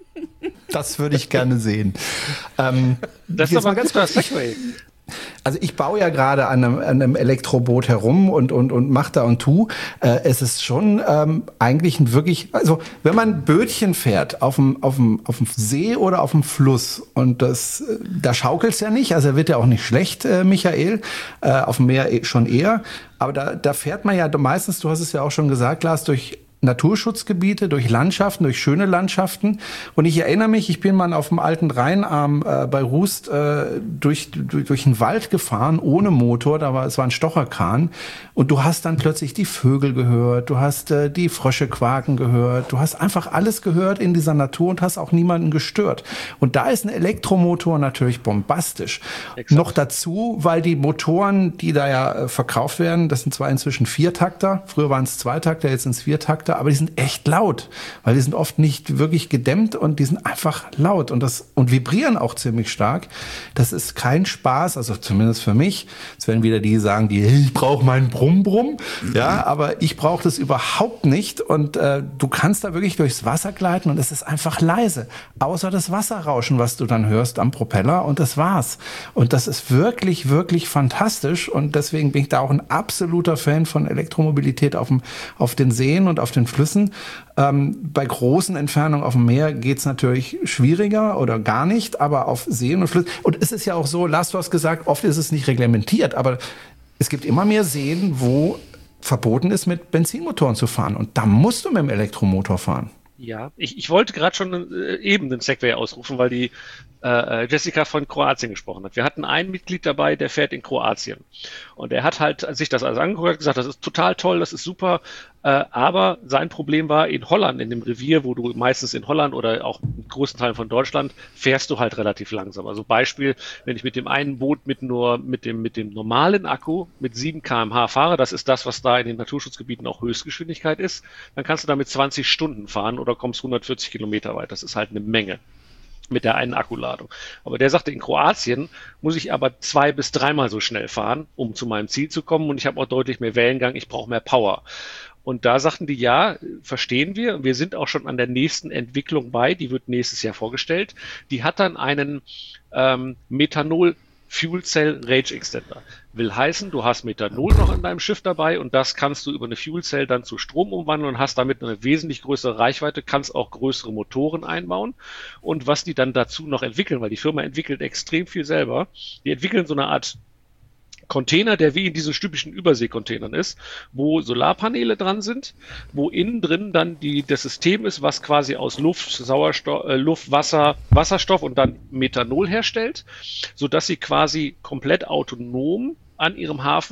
Das würde ich gerne sehen. Ähm, das ist aber ganz klar Segway. Also ich baue ja gerade an einem, an einem Elektroboot herum und, und, und mach da und tu. Äh, es ist schon ähm, eigentlich ein wirklich, also wenn man Bötchen fährt auf dem, auf dem, auf dem See oder auf dem Fluss und das, da schaukelt's ja nicht, also wird ja auch nicht schlecht, äh, Michael, äh, auf dem Meer schon eher. Aber da, da fährt man ja meistens, du hast es ja auch schon gesagt, Lars, durch Naturschutzgebiete, durch Landschaften, durch schöne Landschaften. Und ich erinnere mich, ich bin mal auf dem alten Rheinarm äh, bei Rust äh, durch, durch, durch den Wald gefahren, ohne Motor, da war, es war ein Stocherkahn. Und du hast dann plötzlich die Vögel gehört, du hast äh, die Frösche quaken gehört, du hast einfach alles gehört in dieser Natur und hast auch niemanden gestört. Und da ist ein Elektromotor natürlich bombastisch. Exakt. Noch dazu, weil die Motoren, die da ja äh, verkauft werden, das sind zwar inzwischen Viertakter, früher waren es Zweitakter, jetzt sind es Viertakter, aber die sind echt laut, weil die sind oft nicht wirklich gedämmt und die sind einfach laut und das und vibrieren auch ziemlich stark. Das ist kein Spaß, also zumindest für mich. Es werden wieder die sagen, die ich brauche meinen Brumm-Brumm, ja, aber ich brauche das überhaupt nicht und äh, du kannst da wirklich durchs Wasser gleiten und es ist einfach leise, außer das Wasserrauschen, was du dann hörst am Propeller und das war's. Und das ist wirklich, wirklich fantastisch und deswegen bin ich da auch ein absoluter Fan von Elektromobilität auf dem, auf den Seen und auf den Flüssen. Ähm, bei großen Entfernungen auf dem Meer geht's natürlich schwieriger oder gar nicht, aber auf Seen und Flüssen. Und es ist ja auch so, Lars, du hast gesagt, oft ist es nicht reglementiert, aber es gibt immer mehr Seen, wo verboten ist, mit Benzinmotoren zu fahren. Und da musst du mit dem Elektromotor fahren. Ja, ich, ich wollte gerade schon äh, eben den Segway ausrufen, weil die äh, Jessica von Kroatien gesprochen hat. Wir hatten ein Mitglied dabei, der fährt in Kroatien. Und er hat halt sich das alles angeguckt und gesagt, das ist total toll, das ist super. Äh, aber sein Problem war, in Holland, in dem Revier, wo du meistens in Holland oder auch in großen Teilen von Deutschland, fährst du halt relativ langsam. Also Beispiel, wenn ich mit dem einen Boot mit nur mit dem mit dem normalen Akku mit sieben Kilometer pro Stunde fahre, das ist das, was da in den Naturschutzgebieten auch Höchstgeschwindigkeit ist, dann kannst du damit zwanzig Stunden fahren oder kommst hundertvierzig Kilometer weit. Das ist halt eine Menge mit der einen Akkuladung. Aber der sagte, in Kroatien muss ich aber zwei bis dreimal so schnell fahren, um zu meinem Ziel zu kommen und ich habe auch deutlich mehr Wellengang, ich brauche mehr Power. Und da sagten die, ja, verstehen wir, wir sind auch schon an der nächsten Entwicklung bei, die wird nächstes Jahr vorgestellt. Die hat dann einen ähm, Methanol Fuel Cell Range Extender. Will heißen, du hast Methanol noch in deinem Schiff dabei und das kannst du über eine Fuel Cell dann zu Strom umwandeln und hast damit eine wesentlich größere Reichweite, kannst auch größere Motoren einbauen. Und was die dann dazu noch entwickeln, weil die Firma entwickelt extrem viel selber, die entwickeln so eine Art Container, der wie in diesen typischen Überseekontainern ist, wo Solarpaneele dran sind, wo innen drin dann die, das System ist, was quasi aus Luft, Sauerstoff, äh, Luft, Wasser, Wasserstoff und dann Methanol herstellt, sodass sie quasi komplett autonom an ihrem Hafen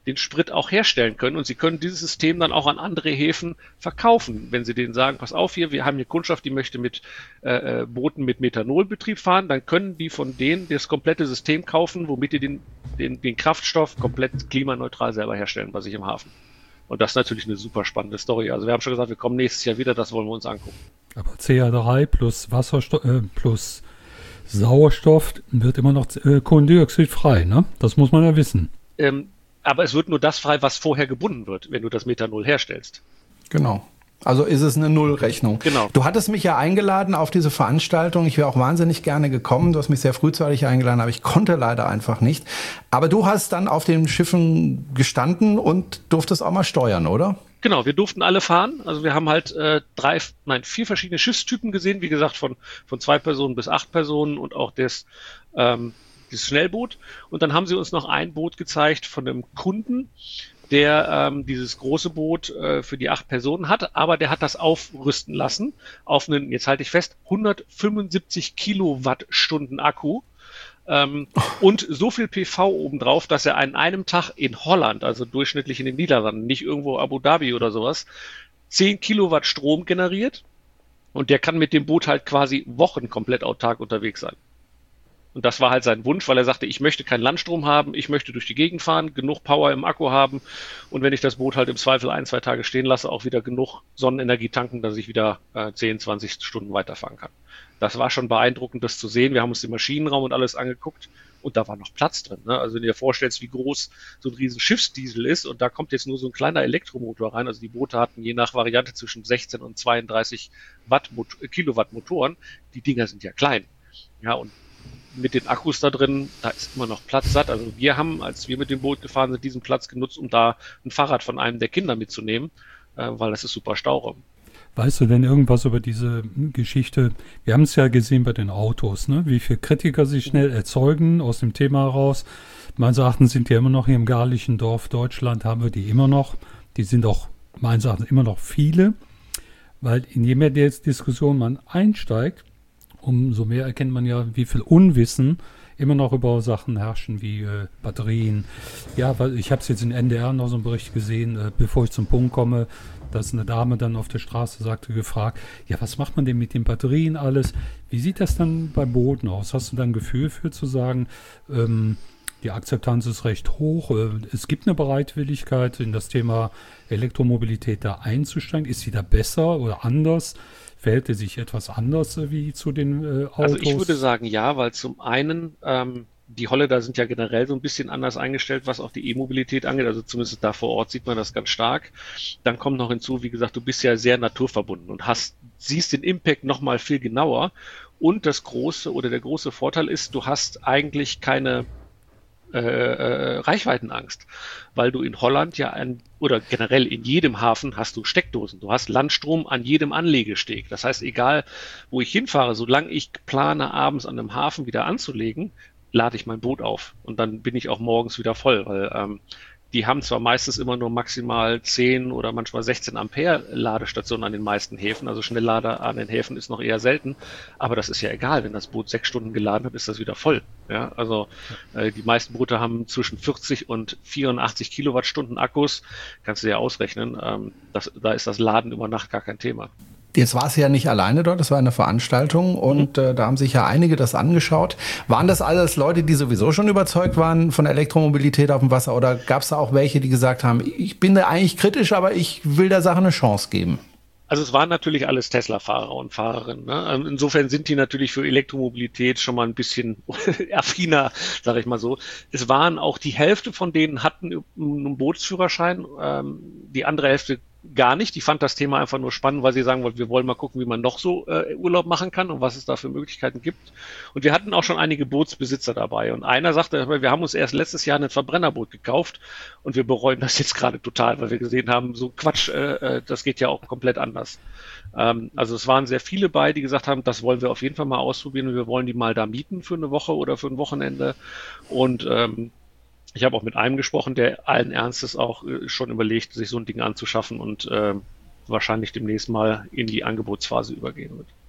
den Sprit auch herstellen können und sie können dieses System dann auch an andere Häfen verkaufen. Wenn sie denen sagen, pass auf hier, wir haben hier Kundschaft, die möchte mit äh, Booten mit Methanolbetrieb fahren, dann können die von denen das komplette System kaufen, womit die den, den, den Kraftstoff komplett klimaneutral selber herstellen bei sich im Hafen. Und das ist natürlich eine super spannende Story. Also wir haben schon gesagt, wir kommen nächstes Jahr wieder, das wollen wir uns angucken. Aber C O drei plus Wasserstoff äh, plus Sauerstoff wird immer noch äh, kohlendioxidfrei, ne? Das muss man ja wissen. Ähm, aber es wird nur das frei, was vorher gebunden wird, wenn du das Methanol herstellst. Genau. Also ist es eine Nullrechnung. Genau. Du hattest mich ja eingeladen auf diese Veranstaltung. Ich wäre auch wahnsinnig gerne gekommen. Du hast mich sehr frühzeitig eingeladen, aber ich konnte leider einfach nicht. Aber du hast dann auf den Schiffen gestanden und durftest auch mal steuern, oder? Genau, wir durften alle fahren. Also wir haben halt äh, drei, nein, vier verschiedene Schiffstypen gesehen. Wie gesagt, von von zwei Personen bis acht Personen und auch das ähm, das Schnellboot. Und dann haben sie uns noch ein Boot gezeigt von einem Kunden, der ähm, dieses große Boot äh, für die acht Personen hat, aber der hat das aufrüsten lassen auf einen, jetzt halte ich fest, hundertfünfundsiebzig Kilowattstunden Akku ähm, und so viel P V obendrauf, dass er an einem Tag in Holland, also durchschnittlich in den Niederlanden, nicht irgendwo Abu Dhabi oder sowas, zehn Kilowatt Strom generiert und der kann mit dem Boot halt quasi Wochen komplett autark unterwegs sein. Und das war halt sein Wunsch, weil er sagte, ich möchte keinen Landstrom haben, ich möchte durch die Gegend fahren, genug Power im Akku haben und wenn ich das Boot halt im Zweifel ein, zwei Tage stehen lasse, auch wieder genug Sonnenenergie tanken, dass ich wieder äh, zehn, zwanzig Stunden weiterfahren kann. Das war schon beeindruckend, das zu sehen. Wir haben uns den Maschinenraum und alles angeguckt und da war noch Platz drin. Ne? Also wenn du dir vorstellst, wie groß so ein riesen Schiffsdiesel ist und da kommt jetzt nur so ein kleiner Elektromotor rein. Also die Boote hatten je nach Variante zwischen sechzehn und zweiunddreißig Watt, Kilowatt Motoren. Die Dinger sind ja klein. Ja, und mit den Akkus da drin, da ist immer noch Platz satt. Also wir haben, als wir mit dem Boot gefahren sind, diesen Platz genutzt, um da ein Fahrrad von einem der Kinder mitzunehmen, äh, weil das ist super Stauraum. Weißt du denn irgendwas über diese Geschichte? Wir haben es ja gesehen bei den Autos, ne? Wie viele Kritiker sich schnell erzeugen aus dem Thema heraus. Meines Erachtens sind die immer noch hier im gallischen Dorf Deutschland, haben wir die immer noch. Die sind auch meines Erachtens immer noch viele, weil in je mehr Diskussion man einsteigt, umso mehr erkennt man ja, wie viel Unwissen immer noch über Sachen herrschen wie äh, Batterien. Ja, weil ich habe es jetzt in N D R noch so einen Bericht gesehen, äh, bevor ich zum Punkt komme, dass eine Dame dann auf der Straße sagte, gefragt, ja, was macht man denn mit den Batterien alles? Wie sieht das dann beim Booten aus? Hast du da ein Gefühl für zu sagen, ähm, die Akzeptanz ist recht hoch, äh, es gibt eine Bereitwilligkeit, in das Thema Elektromobilität da einzusteigen. Ist sie da besser oder anders? Verhält er sich etwas anders äh, wie zu den äh, Autos? Also ich würde sagen ja, weil zum einen ähm, die Holländer sind ja generell so ein bisschen anders eingestellt, was auch die E-Mobilität angeht. Also zumindest da vor Ort sieht man das ganz stark. Dann kommt noch hinzu, wie gesagt, du bist ja sehr naturverbunden und hast siehst den Impact noch mal viel genauer. Und das große oder der große Vorteil ist, du hast eigentlich keine Äh, äh, Reichweitenangst, weil du in Holland ja ein, oder generell in jedem Hafen hast du Steckdosen. Du hast Landstrom an jedem Anlegesteg. Das heißt, egal wo ich hinfahre, solange ich plane, abends an einem Hafen wieder anzulegen, lade ich mein Boot auf und dann bin ich auch morgens wieder voll, weil ähm, die haben zwar meistens immer nur maximal zehn oder manchmal sechzehn Ampere Ladestationen an den meisten Häfen, also Schnelllader an den Häfen ist noch eher selten, aber das ist ja egal, wenn das Boot sechs Stunden geladen hat, ist das wieder voll. Ja, also äh, die meisten Boote haben zwischen vierzig und vierundachtzig Kilowattstunden Akkus, kannst du dir ausrechnen, ähm, das, da ist das Laden über Nacht gar kein Thema. Jetzt war es ja nicht alleine dort, das war eine Veranstaltung und äh, da haben sich ja einige das angeschaut. Waren das alles Leute, die sowieso schon überzeugt waren von der Elektromobilität auf dem Wasser oder gab es da auch welche, die gesagt haben, ich bin da eigentlich kritisch, aber ich will der Sache eine Chance geben? Also es waren natürlich alles Tesla-Fahrer und Fahrerinnen. Ne? Insofern sind die natürlich für Elektromobilität schon mal ein bisschen affiner, sage ich mal so. Es waren auch die Hälfte von denen hatten einen Bootsführerschein, ähm, die andere Hälfte gar nicht. Die fand das Thema einfach nur spannend, weil sie sagen wollten, wir wollen mal gucken, wie man noch so äh, Urlaub machen kann und was es da für Möglichkeiten gibt. Und wir hatten auch schon einige Bootsbesitzer dabei. Und einer sagte, wir haben uns erst letztes Jahr ein Verbrennerboot gekauft und wir bereuen das jetzt gerade total, weil wir gesehen haben, so Quatsch, äh, das geht ja auch komplett anders. Ähm, also es waren sehr viele bei, die gesagt haben, das wollen wir auf jeden Fall mal ausprobieren und wir wollen die mal da mieten für eine Woche oder für ein Wochenende. Und ähm, ich habe auch mit einem gesprochen, der allen Ernstes auch äh, schon überlegt, sich so ein Ding anzuschaffen und äh, wahrscheinlich demnächst mal in die Angebotsphase übergehen wird.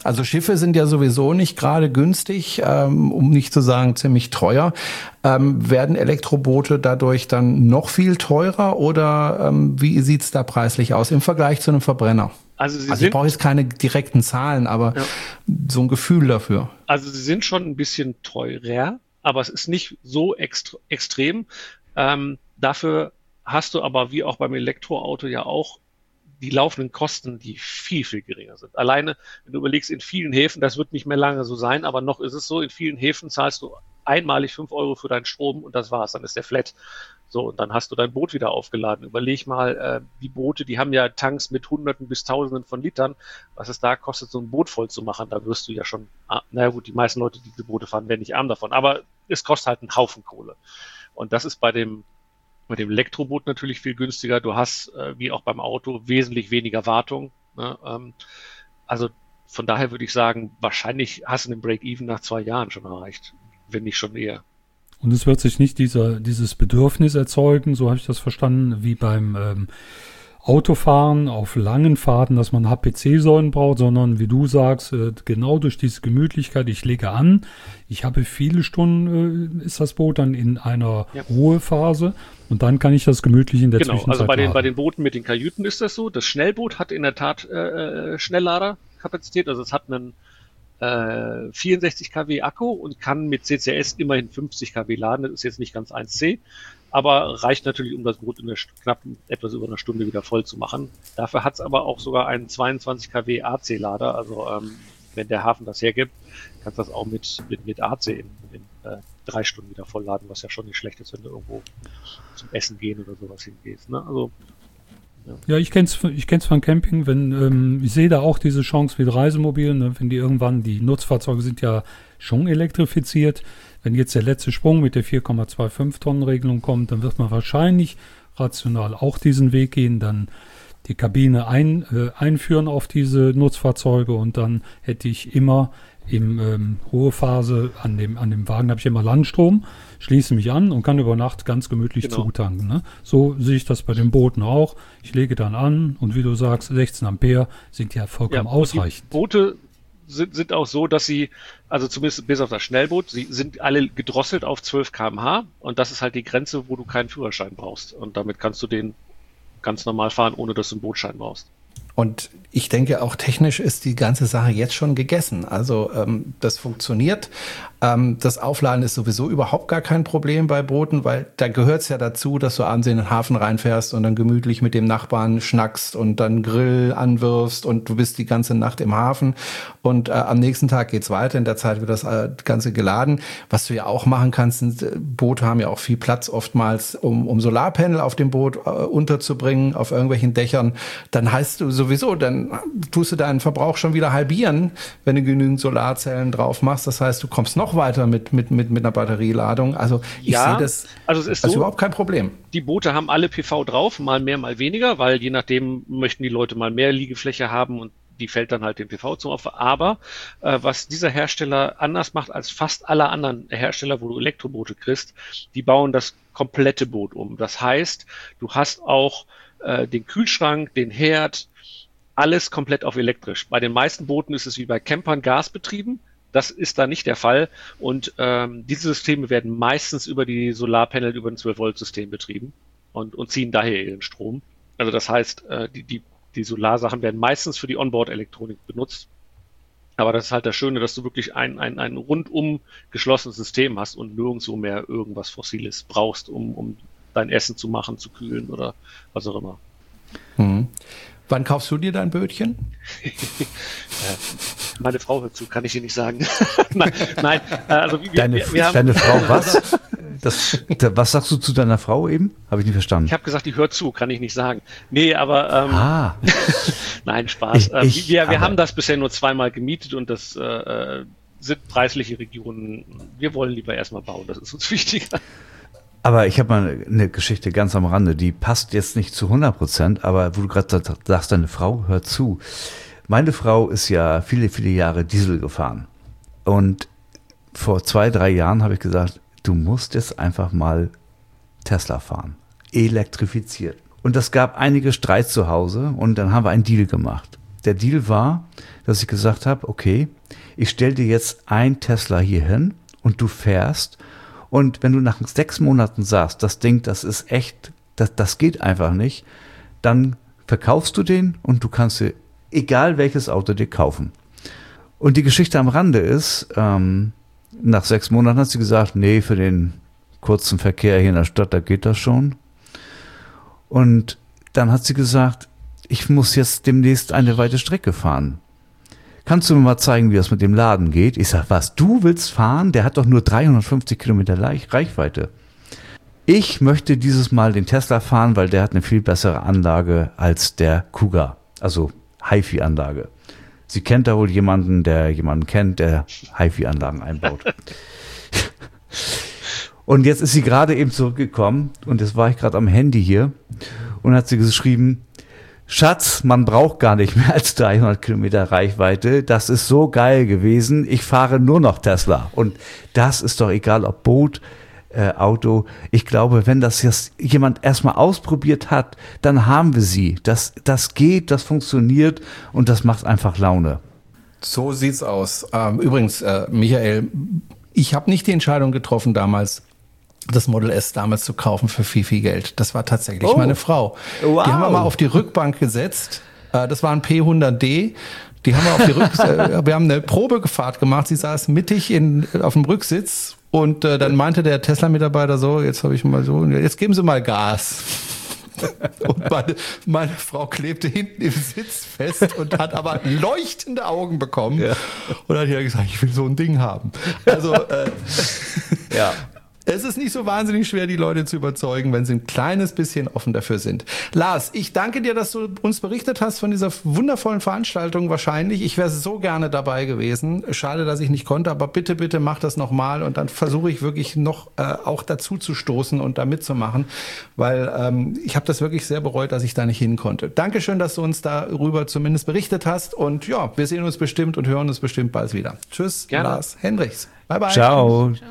Also Schiffe sind ja sowieso nicht gerade günstig, ähm, um nicht zu sagen ziemlich teuer. Ähm, werden Elektroboote dadurch dann noch viel teurer oder ähm, wie sieht's da preislich aus im Vergleich zu einem Verbrenner? Also, sie also sind, ich brauche jetzt keine direkten Zahlen, aber ja. so ein Gefühl dafür. Also sie sind schon ein bisschen teurer, aber es ist nicht so extre- extrem. Ähm, dafür hast du aber wie auch beim Elektroauto ja auch die laufenden Kosten, die viel, viel geringer sind. Alleine, wenn du überlegst, in vielen Häfen, das wird nicht mehr lange so sein, aber noch ist es so, in vielen Häfen zahlst du einmalig fünf Euro für deinen Strom und das war's, dann ist der flat. So, und dann hast du dein Boot wieder aufgeladen. Überleg mal, äh, die Boote, die haben ja Tanks mit Hunderten bis Tausenden von Litern. Was es da kostet, so ein Boot voll zu machen, da wirst du ja schon, ah, naja gut, die meisten Leute, die diese Boote fahren, werden nicht arm davon, aber es kostet halt einen Haufen Kohle. Und das ist bei dem bei dem Elektroboot natürlich viel günstiger. Du hast, äh, wie auch beim Auto, wesentlich weniger Wartung. Ne? Ähm, also von daher würde ich sagen, wahrscheinlich hast du den Break-Even nach zwei Jahren schon erreicht, wenn nicht schon eher. Und es wird sich nicht dieser, dieses Bedürfnis erzeugen, so habe ich das verstanden, wie beim ähm, Autofahren auf langen Fahrten, dass man H P C-Säulen braucht, sondern wie du sagst, äh, genau durch diese Gemütlichkeit, ich lege an, ich habe viele Stunden, äh, ist das Boot dann in einer ja. Ruhephase und dann kann ich das gemütlich in der genau, Zwischenzeit also bei den, haben. bei den Booten mit den Kajüten ist das so. Das Schnellboot hat in der Tat äh, Schnellladerkapazität, also es hat einen äh, vierundsechzig Kilowatt Akku und kann mit C C S immerhin fünfzig Kilowatt laden. Das ist jetzt nicht ganz eins C, aber reicht natürlich, um das Boot in der knapp etwas über einer Stunde wieder voll zu machen. Dafür hat es aber auch sogar einen zweiundzwanzig Kilowatt A C-Lader, also ähm, wenn der Hafen das hergibt, kannst du das auch mit, mit, mit A C in, in äh, drei Stunden wieder vollladen, was ja schon nicht schlecht ist, wenn du irgendwo zum Essen gehen oder sowas hingehst. Ne? Also Ja, ja ich kenne es ich kenn's von Camping, wenn ähm, ich sehe da auch diese Chance mit Reisemobilen, ne, wenn die irgendwann, die Nutzfahrzeuge sind ja schon elektrifiziert, wenn jetzt der letzte Sprung mit der vier Komma fünfundzwanzig Tonnen Regelung kommt, dann wird man wahrscheinlich rational auch diesen Weg gehen, dann die Kabine ein, äh, einführen auf diese Nutzfahrzeuge und dann hätte ich immer im ähm, Ruhephase an dem, an dem Wagen habe ich immer Landstrom, schließe mich an und kann über Nacht ganz gemütlich genau. zutanken. Ne? So sehe ich das bei den Booten auch. Ich lege dann an und wie du sagst, sechzehn Ampere sind ja vollkommen ja, ausreichend. Die Boote sind, sind auch so, dass sie, also zumindest bis auf das Schnellboot, sie sind alle gedrosselt auf zwölf Kilometer pro Stunde und das ist halt die Grenze, wo du keinen Führerschein brauchst. Und damit kannst du den ganz normal fahren, ohne dass du einen Bootschein brauchst. Und ich denke, auch technisch ist die ganze Sache jetzt schon gegessen. Also ähm, das funktioniert. Ähm, das Aufladen ist sowieso überhaupt gar kein Problem bei Booten, weil da gehört es ja dazu, dass du abends in den Hafen reinfährst und dann gemütlich mit dem Nachbarn schnackst und dann Grill anwirfst und du bist die ganze Nacht im Hafen und äh, am nächsten Tag geht's weiter. In der Zeit wird das äh, Ganze geladen. Was du ja auch machen kannst, sind, äh, Boote haben ja auch viel Platz oftmals, um, um Solarpanel auf dem Boot äh, unterzubringen, auf irgendwelchen Dächern. Dann heißt du sowieso, dann tust du deinen Verbrauch schon wieder halbieren, wenn du genügend Solarzellen drauf machst. Das heißt, du kommst noch weiter mit, mit, mit, mit einer Batterieladung. Also ich ja, sehe das also es ist als so, überhaupt kein Problem. Die Boote haben alle P V drauf, mal mehr, mal weniger, weil je nachdem möchten die Leute mal mehr Liegefläche haben und die fällt dann halt dem P V zum Opfer. Aber äh, was dieser Hersteller anders macht als fast alle anderen Hersteller, wo du Elektroboote kriegst, die bauen das komplette Boot um. Das heißt, du hast auch äh, den Kühlschrank, den Herd, alles komplett auf elektrisch. Bei den meisten Booten ist es wie bei Campern gasbetrieben. Das ist da nicht der Fall. Und ähm, diese Systeme werden meistens über die Solarpanel, über ein zwölf Volt System betrieben und, und ziehen daher ihren Strom. Also das heißt, äh, die, die, die Solarsachen werden meistens für die Onboard-Elektronik benutzt. Aber das ist halt das Schöne, dass du wirklich ein, ein, ein rundum geschlossenes System hast und nirgendwo mehr irgendwas Fossiles brauchst, um, um dein Essen zu machen, zu kühlen oder was auch immer. Mhm. Wann kaufst du dir dein Bötchen? Meine Frau hört zu, kann ich dir nicht sagen. nein, nein, also wir, deine, wir, wir haben, deine Frau was? Das, was sagst du zu deiner Frau eben? Habe ich nicht verstanden. Ich habe gesagt, die hört zu, kann ich nicht sagen. Nee, aber ähm, ah. nein, Spaß. Ich, ähm, ich, wir wir haben das bisher nur zweimal gemietet und das äh, sind preisliche Regionen. Wir wollen lieber erstmal bauen, das ist uns wichtiger. Aber ich habe mal eine Geschichte ganz am Rande, die passt jetzt nicht zu hundert Prozent, aber wo du gerade sagst, deine Frau hört zu. Meine Frau ist ja viele, viele Jahre Diesel gefahren. Und vor zwei, drei Jahren habe ich gesagt, du musst jetzt einfach mal Tesla fahren. Elektrifiziert. Und das gab einige Streit zu Hause und dann haben wir einen Deal gemacht. der Deal war, dass ich gesagt habe, okay, ich stelle dir jetzt ein Tesla hier hin und du fährst. Und wenn du nach sechs Monaten sagst, das Ding, das ist echt, das, das geht einfach nicht, dann verkaufst du den und du kannst dir egal welches Auto dir kaufen. Und die Geschichte am Rande ist, ähm, nach sechs Monaten hat sie gesagt, nee, für den kurzen Verkehr hier in der Stadt, da geht das schon. Und dann hat sie gesagt, ich muss jetzt demnächst eine weite Strecke fahren. Kannst du mir mal zeigen, wie das mit dem Laden geht? Ich sag, was, du willst fahren? Der hat doch nur dreihundertfünfzig Kilometer Reichweite. Ich möchte dieses Mal den Tesla fahren, weil der hat eine viel bessere Anlage als der Kuga, also HiFi-Anlage. Sie kennt da wohl jemanden, der jemanden kennt, der HiFi-Anlagen einbaut. Und jetzt ist sie gerade eben zurückgekommen und jetzt war ich gerade am Handy hier und hat sie geschrieben, Schatz, man braucht gar nicht mehr als dreihundert Kilometer Reichweite. Das ist so geil gewesen. Ich fahre nur noch Tesla. Und das ist doch egal, ob Boot, äh, Auto. Ich glaube, wenn das jetzt jemand erstmal ausprobiert hat, dann haben wir sie. Das, das geht, das funktioniert und das macht einfach Laune. So sieht's aus. Ähm, übrigens, äh, Michael, ich habe nicht die Entscheidung getroffen damals, das Model S damals zu kaufen für viel, viel Geld. Das war tatsächlich oh. meine Frau. Wow. Die haben wir mal auf die Rückbank gesetzt. Das war ein P hundert D. Die haben wir auf die Rück- wir haben eine Probefahrt gemacht. Sie saß mittig in, auf dem Rücksitz und äh, dann meinte der Tesla-Mitarbeiter so, jetzt habe ich mal so, jetzt geben Sie mal Gas. Und meine, meine Frau klebte hinten im Sitz fest und hat aber leuchtende Augen bekommen. Ja. Und dann hat er gesagt, ich will so ein Ding haben. Also, äh, ja. Es ist nicht so wahnsinnig schwer, die Leute zu überzeugen, wenn sie ein kleines bisschen offen dafür sind. Lars, ich danke dir, dass du uns berichtet hast von dieser wundervollen Veranstaltung wahrscheinlich. Ich wäre so gerne dabei gewesen. Schade, dass ich nicht konnte, aber bitte, bitte mach das nochmal und dann versuche ich wirklich noch äh, auch dazu zu stoßen und da mitzumachen, weil ähm, ich habe das wirklich sehr bereut, dass ich da nicht hin konnte. Dankeschön, dass du uns darüber zumindest berichtet hast und ja, wir sehen uns bestimmt und hören uns bestimmt bald wieder. Tschüss, gerne. Lars Hendrichs. Bye, bye. Ciao. Ciao.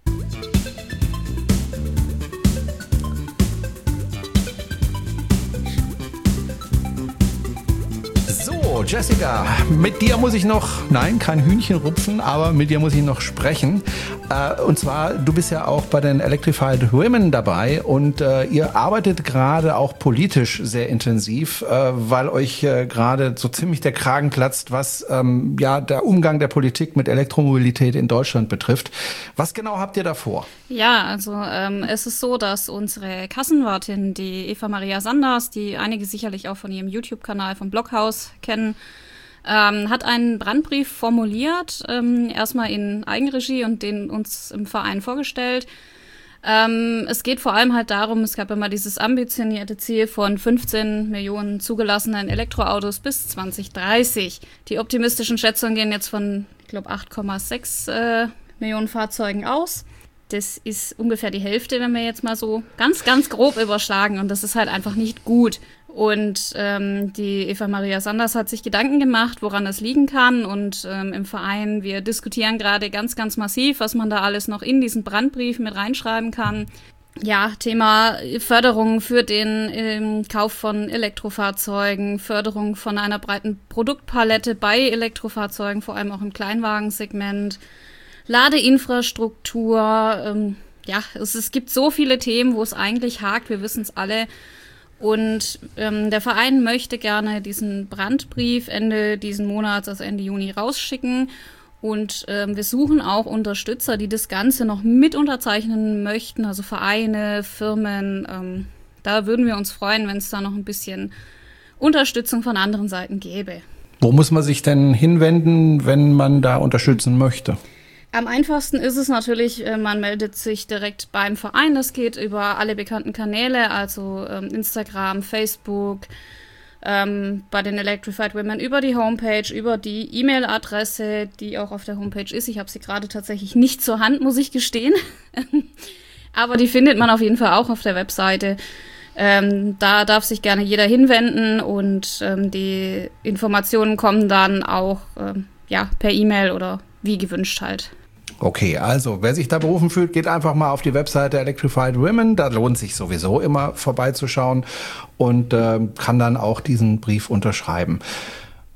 Jessica, mit dir muss ich noch, nein, kein Hühnchen rupfen, aber mit dir muss ich noch sprechen. Äh, und zwar, du bist ja auch bei den Electrified Women dabei und äh, ihr arbeitet gerade auch politisch sehr intensiv, äh, weil euch äh, gerade so ziemlich der Kragen platzt, was ähm, ja der Umgang der Politik mit Elektromobilität in Deutschland betrifft. Was genau habt ihr da vor? Ja, also ähm, es ist so, dass unsere Kassenwartin, die Eva Maria Sanders, die einige sicherlich auch von ihrem YouTube-Kanal vom Blockhaus kennen, ähm, hat einen Brandbrief formuliert, ähm, erstmal in Eigenregie und den uns im Verein vorgestellt. Ähm, es geht vor allem halt darum, es gab immer dieses ambitionierte Ziel von fünfzehn Millionen zugelassenen Elektroautos bis zwanzig dreißig. Die optimistischen Schätzungen gehen jetzt von, ich glaube, acht Komma sechs äh, Millionen Fahrzeugen aus. Das ist ungefähr die Hälfte, wenn wir jetzt mal so ganz, ganz grob überschlagen. Und das ist halt einfach nicht gut. Und ähm, die Eva Maria Sanders hat sich Gedanken gemacht, woran das liegen kann. Und ähm, im Verein, wir diskutieren gerade ganz, ganz massiv, was man da alles noch in diesen Brandbrief mit reinschreiben kann. Ja, Thema Förderung für den ähm, Kauf von Elektrofahrzeugen, Förderung von einer breiten Produktpalette bei Elektrofahrzeugen, vor allem auch im Kleinwagensegment, Ladeinfrastruktur. Ähm, ja, es, es gibt so viele Themen, wo es eigentlich hakt, wir wissen es alle. Und ähm, der Verein möchte gerne diesen Brandbrief Ende diesen Monats, also Ende Juni, rausschicken. Und ähm, wir suchen auch Unterstützer, die das Ganze noch mit unterzeichnen möchten, also Vereine, Firmen. Ähm, da würden wir uns freuen, wenn es da noch ein bisschen Unterstützung von anderen Seiten gäbe. Wo muss man sich denn hinwenden, wenn man da unterstützen möchte? Am einfachsten ist es natürlich, man meldet sich direkt beim Verein. Das geht über alle bekannten Kanäle, also ähm, Instagram, Facebook, ähm, bei den Electrified Women über die Homepage, über die E-Mail-Adresse, die auch auf der Homepage ist. Ich habe sie gerade tatsächlich nicht zur Hand, muss ich gestehen. Aber die findet man auf jeden Fall auch auf der Webseite. Ähm, da darf sich gerne jeder hinwenden und ähm, die Informationen kommen dann auch ähm, ja, per E-Mail oder wie gewünscht halt. Okay, also wer sich da berufen fühlt, geht einfach mal auf die Webseite Electrified Women. Da lohnt sich sowieso immer vorbeizuschauen und äh, kann dann auch diesen Brief unterschreiben.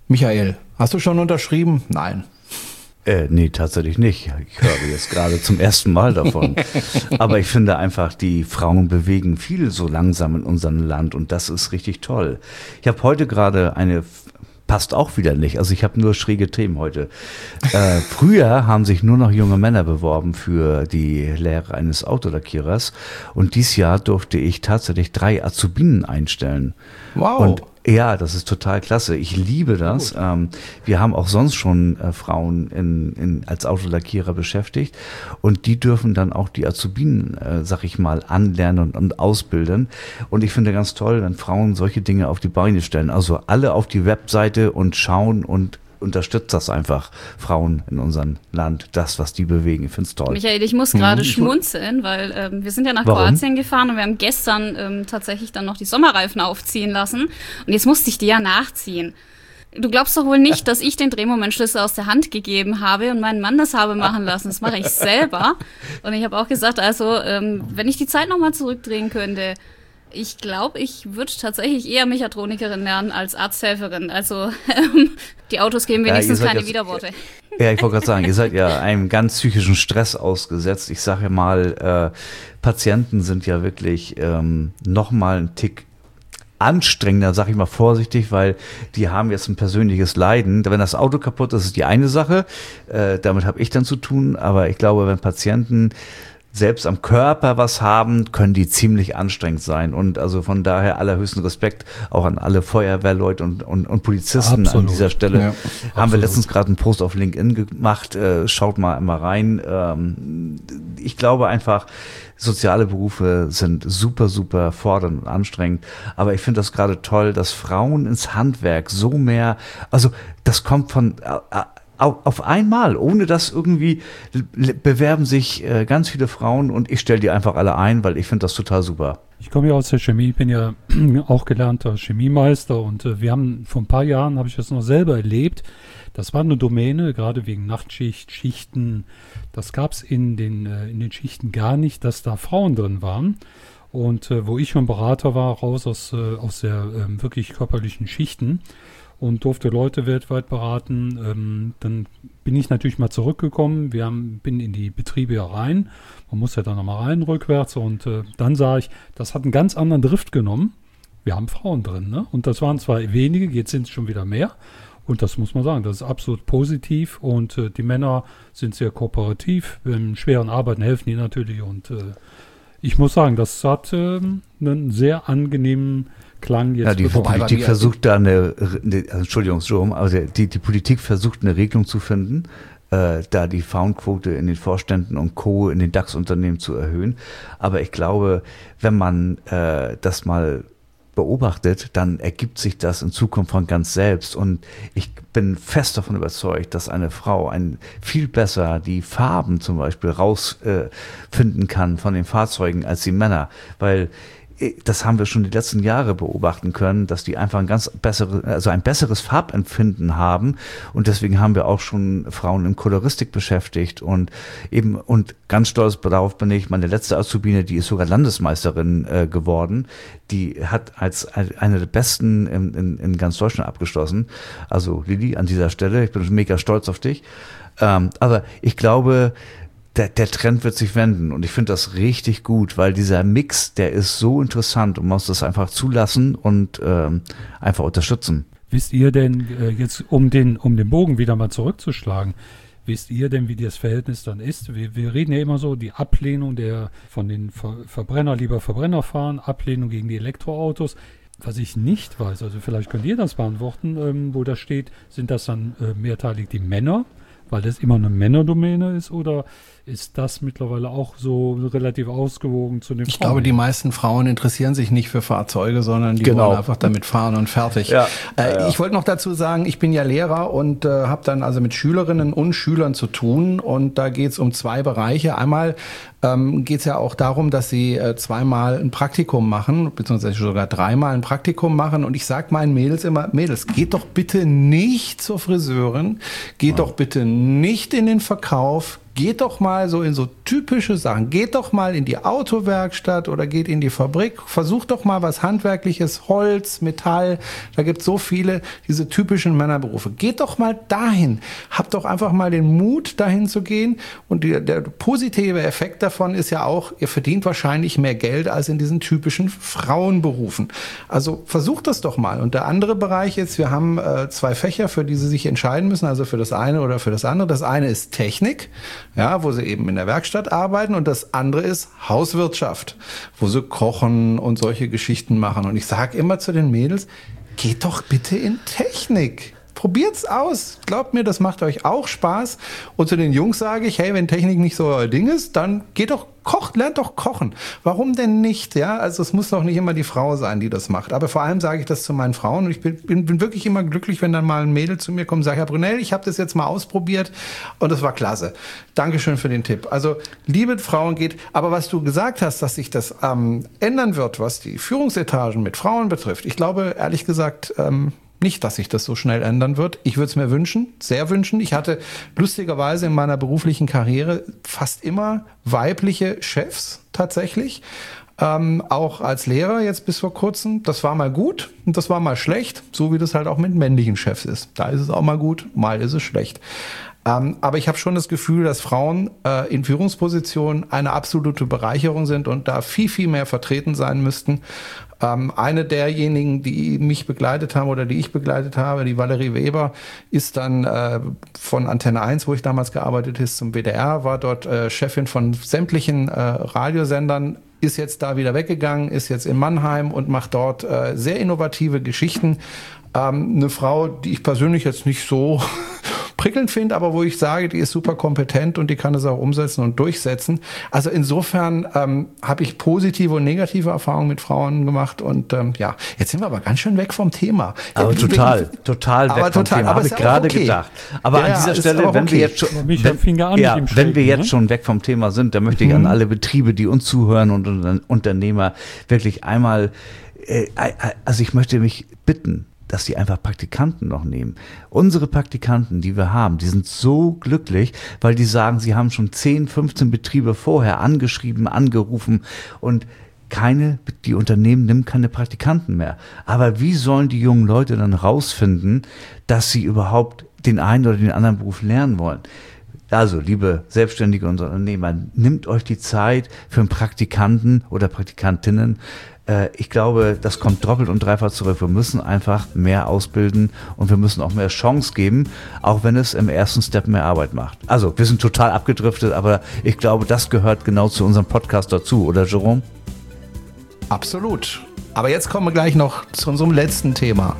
Michael, hast du schon unterschrieben? Nein. Äh, nee, tatsächlich nicht. Ich höre jetzt gerade zum ersten Mal davon. Aber ich finde einfach, die Frauen bewegen viel so langsam in unserem Land und das ist richtig toll. Ich habe heute gerade eine, passt auch wieder nicht, also ich habe nur schräge Themen heute. Äh, früher haben sich nur noch junge Männer beworben für die Lehre eines Autolackierers und dieses Jahr durfte ich tatsächlich drei Azubinen einstellen. Wow. Und ja, das ist total klasse. Ich liebe das. Ähm, wir haben auch sonst schon äh, Frauen in, in, als Autolackierer beschäftigt und die dürfen dann auch die Azubinen, äh, sag ich mal, anlernen und, und ausbilden. Und ich finde ganz toll, wenn Frauen solche Dinge auf die Beine stellen. Also alle auf die Webseite und schauen und unterstützt das einfach, Frauen in unserem Land, das, was die bewegen. Ich finde es toll. Michael, ich muss gerade mhm. schmunzeln, weil ähm, wir sind ja nach Warum? Kroatien gefahren und wir haben gestern ähm, tatsächlich dann noch die Sommerreifen aufziehen lassen. Und jetzt musste ich die ja nachziehen. Du glaubst doch wohl nicht, dass ich den Drehmomentschlüssel aus der Hand gegeben habe und meinen Mann das habe machen lassen. Das mache ich selber. Und ich habe auch gesagt, also ähm, wenn ich die Zeit nochmal zurückdrehen könnte, ich glaube, ich würde tatsächlich eher Mechatronikerin lernen als Arzthelferin. Also ähm, die Autos geben wenigstens ja, keine jetzt, Widerworte. Ja, ich wollte gerade sagen, ihr seid ja einem ganz psychischen Stress ausgesetzt. Ich sage ja mal, äh, Patienten sind ja wirklich ähm, noch mal einen Tick anstrengender, sage ich mal vorsichtig, weil die haben jetzt ein persönliches Leiden. Wenn das Auto kaputt ist, ist die eine Sache. Äh, damit habe ich dann zu tun. Aber ich glaube, wenn Patienten selbst am Körper was haben, können die ziemlich anstrengend sein. Und also von daher allerhöchsten Respekt auch an alle Feuerwehrleute und, und, und Polizisten absolut. An dieser Stelle. Ja, haben absolut. Wir letztens gerade einen Post auf LinkedIn gemacht. Äh, schaut mal einmal rein. Ähm, ich glaube einfach, soziale Berufe sind super, super fordernd und anstrengend. Aber ich finde das gerade toll, dass Frauen ins Handwerk so mehr, also das kommt von äh, auf einmal, ohne dass irgendwie bewerben sich äh, ganz viele Frauen und ich stelle die einfach alle ein, weil ich finde das total super. Ich komme ja aus der Chemie, ich bin ja auch gelernter Chemiemeister und äh, wir haben vor ein paar Jahren, habe ich das noch selber erlebt, das war eine Domäne, gerade wegen Nachtschicht, Schichten, das gab es in den, äh, in den Schichten gar nicht, dass da Frauen drin waren. Und äh, wo ich schon Berater war, raus aus, äh, aus der äh, wirklich körperlichen Schichten, und durfte Leute weltweit beraten. Ähm, dann bin ich natürlich mal zurückgekommen. Wir haben, bin in die Betriebe rein. Man muss ja dann nochmal rein, rückwärts. Und äh, dann sah ich, das hat einen ganz anderen Drift genommen. Wir haben Frauen drin, ne? Und das waren zwar wenige, jetzt sind es schon wieder mehr. Und das muss man sagen, das ist absolut positiv. Und äh, die Männer sind sehr kooperativ. Beim schweren Arbeiten helfen die natürlich. Und äh, ich muss sagen, das hat äh, einen sehr angenehmen Klang jetzt. Ja, die Politik versucht da eine, eine Entschuldigung, Entschuldigung, also die, die Politik versucht eine Regelung zu finden, äh, da die Frauenquote in den Vorständen und Co. in den DAX-Unternehmen zu erhöhen. Aber ich glaube, wenn man äh, das mal beobachtet, dann ergibt sich das in Zukunft von ganz selbst. Und ich bin fest davon überzeugt, dass eine Frau ein viel besser die Farben zum Beispiel rausfinden äh, kann von den Fahrzeugen als die Männer, weil das haben wir schon die letzten Jahre beobachten können, dass die einfach ein ganz bessere, also ein besseres Farbempfinden haben und deswegen haben wir auch schon Frauen in Koloristik beschäftigt und eben und ganz stolz darauf bin ich, meine letzte Azubine, die ist sogar Landesmeisterin äh, geworden, die hat als eine der besten in, in, in ganz Deutschland abgeschlossen. Also Lili, an dieser Stelle, ich bin mega stolz auf dich. Ähm, aber ich glaube, Der, der Trend wird sich wenden und ich finde das richtig gut, weil dieser Mix, der ist so interessant und man muss das einfach zulassen und ähm, einfach unterstützen. Wisst ihr denn, äh, jetzt um den, um den Bogen wieder mal zurückzuschlagen, wisst ihr denn, wie das Verhältnis dann ist? Wir, wir reden ja immer so, die Ablehnung der von den Ver, Verbrenner, lieber Verbrenner fahren, Ablehnung gegen die Elektroautos. Was ich nicht weiß, also vielleicht könnt ihr das beantworten, ähm, wo das steht, sind das dann äh, mehrteilig die Männer, weil das immer eine Männerdomäne ist, oder ist das mittlerweile auch so relativ ausgewogen zu den ich Frauen? Ich glaube, die meisten Frauen interessieren sich nicht für Fahrzeuge, sondern die genau. wollen einfach damit fahren und fertig. Ja, äh, ja. Ich wollte noch dazu sagen, ich bin ja Lehrer und äh, habe dann also mit Schülerinnen und Schülern zu tun und da geht es um zwei Bereiche. Einmal ähm, geht es ja auch darum, dass sie äh, zweimal ein Praktikum machen, beziehungsweise sogar dreimal ein Praktikum machen und ich sage meinen Mädels immer, Mädels, geht doch bitte nicht zur Friseurin, geht ja. doch bitte nicht in den Verkauf, geht doch mal so in so typische Sachen. Geht doch mal in die Autowerkstatt oder geht in die Fabrik. Versucht doch mal was Handwerkliches, Holz, Metall. Da gibt es so viele, diese typischen Männerberufe. Geht doch mal dahin. Habt doch einfach mal den Mut, dahin zu gehen. Und die, der positive Effekt davon ist ja auch, ihr verdient wahrscheinlich mehr Geld als in diesen typischen Frauenberufen. Also versucht das doch mal. Und der andere Bereich ist, wir haben äh, zwei Fächer, für die Sie sich entscheiden müssen, also für das eine oder für das andere. Das eine ist Technik, ja, wo Sie eben in der Werkstatt arbeiten, und das andere ist Hauswirtschaft, wo Sie kochen und solche Geschichten machen. Und ich sage immer zu den Mädels, geht doch bitte in Technik. Probiert's aus. Glaubt mir, das macht euch auch Spaß. Und zu den Jungs sage ich, hey, wenn Technik nicht so euer Ding ist, dann geht doch, kocht, lernt doch kochen. Warum denn nicht? Ja, also es muss doch nicht immer die Frau sein, die das macht. Aber vor allem sage ich das zu meinen Frauen. Und ich bin, bin, bin wirklich immer glücklich, wenn dann mal ein Mädel zu mir kommt und sagt, Herr Brunel, ich habe das jetzt mal ausprobiert und das war klasse. Dankeschön für den Tipp. Also, liebe Frauen, geht. Aber was du gesagt hast, dass sich das ähm, ändern wird, was die Führungsetagen mit Frauen betrifft, ich glaube, ehrlich gesagt, ähm, nicht, dass sich das so schnell ändern wird. Ich würde es mir wünschen, sehr wünschen. Ich hatte lustigerweise in meiner beruflichen Karriere fast immer weibliche Chefs tatsächlich. Ähm, auch als Lehrer jetzt bis vor kurzem. Das war mal gut und das war mal schlecht, so wie das halt auch mit männlichen Chefs ist. Da ist es auch mal gut, mal ist es schlecht. Ähm, aber ich habe schon das Gefühl, dass Frauen äh, in Führungspositionen eine absolute Bereicherung sind und da viel, viel mehr vertreten sein müssten. Ähm, eine derjenigen, die mich begleitet haben oder die ich begleitet habe, die Valerie Weber, ist dann äh, von Antenne eins, wo ich damals gearbeitet habe, zum W D R, war dort äh, Chefin von sämtlichen äh, Radiosendern, ist jetzt da wieder weggegangen, ist jetzt in Mannheim und macht dort äh, sehr innovative Geschichten. Ähm, eine Frau, die ich persönlich jetzt nicht so prickelnd finde, aber wo ich sage, die ist super kompetent und die kann es auch umsetzen und durchsetzen. Also insofern ähm, habe ich positive und negative Erfahrungen mit Frauen gemacht und ähm, ja, jetzt sind wir aber ganz schön weg vom Thema. Aber ja, total, wir, total weg aber vom total, Thema, habe ich gerade okay. gedacht. Aber ja, an dieser Stelle, wenn okay. wir jetzt schon, wenn, ja, wenn Schrecken, wir jetzt ne? schon weg vom Thema sind, dann möchte ich mhm. an alle Betriebe, die uns zuhören und, und Unternehmer wirklich einmal, äh, also ich möchte mich bitten, dass die einfach Praktikanten noch nehmen. Unsere Praktikanten, die wir haben, die sind so glücklich, weil die sagen, sie haben schon zehn, fünfzehn Betriebe vorher angeschrieben, angerufen und keine, die Unternehmen nehmen keine Praktikanten mehr. Aber wie sollen die jungen Leute dann rausfinden, dass sie überhaupt den einen oder den anderen Beruf lernen wollen? Also, liebe Selbstständige und Unternehmer, nimmt euch die Zeit für einen Praktikanten oder Praktikantinnen. Ich glaube, das kommt doppelt und dreifach zurück. Wir müssen einfach mehr ausbilden und wir müssen auch mehr Chance geben, auch wenn es im ersten Step mehr Arbeit macht. Also, wir sind total abgedriftet, aber ich glaube, das gehört genau zu unserem Podcast dazu, oder Jerome? Absolut. Aber jetzt kommen wir gleich noch zu unserem letzten Thema.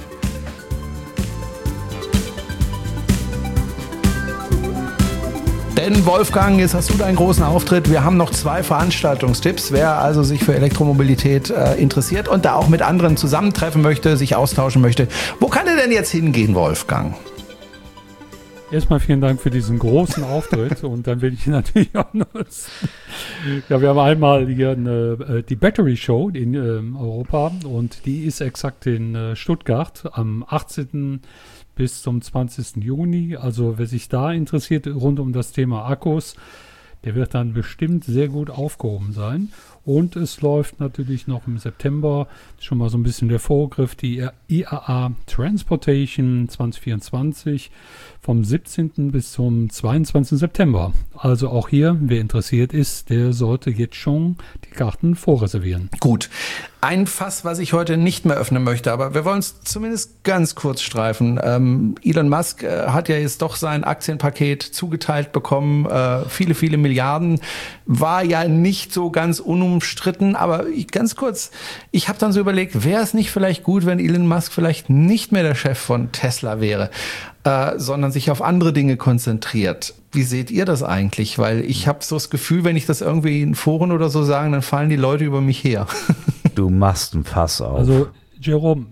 Denn Wolfgang, jetzt hast du deinen großen Auftritt. Wir haben noch zwei Veranstaltungstipps. Wer also sich für Elektromobilität äh, interessiert und da auch mit anderen zusammentreffen möchte, sich austauschen möchte, wo kann er denn jetzt hingehen, Wolfgang? Erstmal vielen Dank für diesen großen Auftritt und dann will ich natürlich auch nutzen. Ja, wir haben einmal hier eine, die Battery Show in äh, Europa und die ist exakt in äh, Stuttgart am achtzehnten bis zum zwanzigsten Juni. Also wer sich da interessiert rund um das Thema Akkus, der wird dann bestimmt sehr gut aufgehoben sein. Und es läuft natürlich noch im September schon mal so ein bisschen der Vorgriff, die I A A Transportation zwanzig vierundzwanzig vom siebzehnten bis zum zweiundzwanzigsten September. Also auch hier, wer interessiert ist, der sollte jetzt schon die Karten vorreservieren. Gut. Ein Fass, was ich heute nicht mehr öffnen möchte, aber wir wollen es zumindest ganz kurz streifen. Ähm, Elon Musk äh, hat ja jetzt doch sein Aktienpaket zugeteilt bekommen. Äh, viele, viele Milliarden. War ja nicht so ganz unumstritten, aber ich, ganz kurz, ich habe dann so überlegt, wäre es nicht vielleicht gut, wenn Elon Musk vielleicht nicht mehr der Chef von Tesla wäre, äh, sondern sich auf andere Dinge konzentriert. Wie seht ihr das eigentlich? Weil ich habe so das Gefühl, wenn ich das irgendwie in Foren oder so sage, dann fallen die Leute über mich her. Du machst ein Fass auf. Also, Jerome.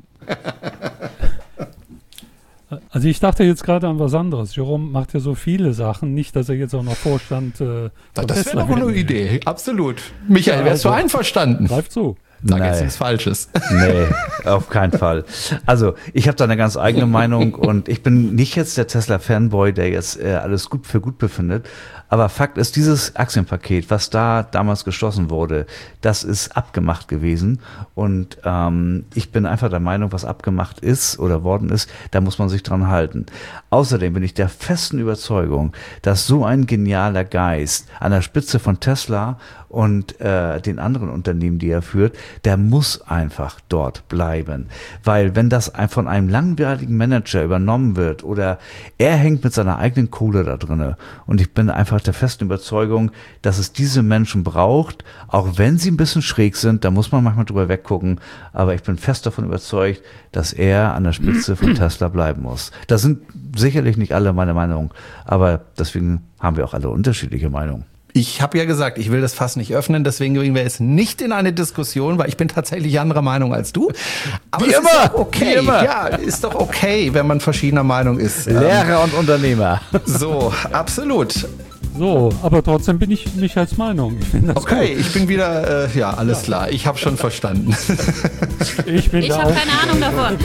Also ich dachte jetzt gerade an was anderes. Jerome macht ja so viele Sachen. Nicht, dass er jetzt auch noch Vorstand äh, Das wäre doch eine Idee. Absolut. Michael, ja, wärst also, du einverstanden? Greif zu. Sag Nee. jetzt nichts Falsches. Nee, auf keinen Fall. Also, ich habe da eine ganz eigene Meinung und ich bin nicht jetzt der Tesla-Fanboy, der jetzt äh, alles gut für gut befindet. Aber Fakt ist, dieses Aktienpaket, was da damals geschlossen wurde, das ist abgemacht gewesen. Und ähm, ich bin einfach der Meinung, was abgemacht ist oder worden ist, da muss man sich dran halten. Außerdem bin ich der festen Überzeugung, dass so ein genialer Geist an der Spitze von Tesla und äh, den anderen Unternehmen, die er führt, der muss einfach dort bleiben. Weil wenn das ein, von einem langweiligen Manager übernommen wird oder er hängt mit seiner eigenen Kohle da drinne und ich bin einfach der festen Überzeugung, dass es diese Menschen braucht, auch wenn sie ein bisschen schräg sind, da muss man manchmal drüber weggucken, aber ich bin fest davon überzeugt, dass er an der Spitze von Tesla bleiben muss. Das sind sicherlich nicht alle meine Meinung, aber deswegen haben wir auch alle unterschiedliche Meinungen. Ich habe ja gesagt, ich will das Fass nicht öffnen, deswegen bringen wir es nicht in eine Diskussion, weil ich bin tatsächlich anderer Meinung als du. Aber Wie es immer, ist doch okay. wie immer. Ja, ist doch okay, wenn man verschiedener Meinung ist. Lehrer und Unternehmer. So, absolut. So, aber trotzdem bin ich nicht als Meinung. Ich finde das Okay, gut. ich bin wieder, äh, ja, alles klar. Ich habe schon verstanden. Ich, bin Ich da habe auch- keine Ahnung davon.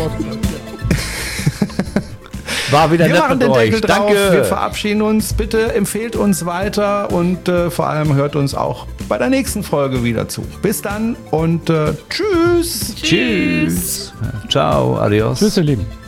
War wieder Wir nett machen mit den euch. Deckel drauf, Danke. wir verabschieden uns. Bitte empfehlt uns weiter und äh, vor allem hört uns auch bei der nächsten Folge wieder zu. Bis dann und äh, tschüss. Tschüss. Ciao, adios. Tschüss, ihr Lieben.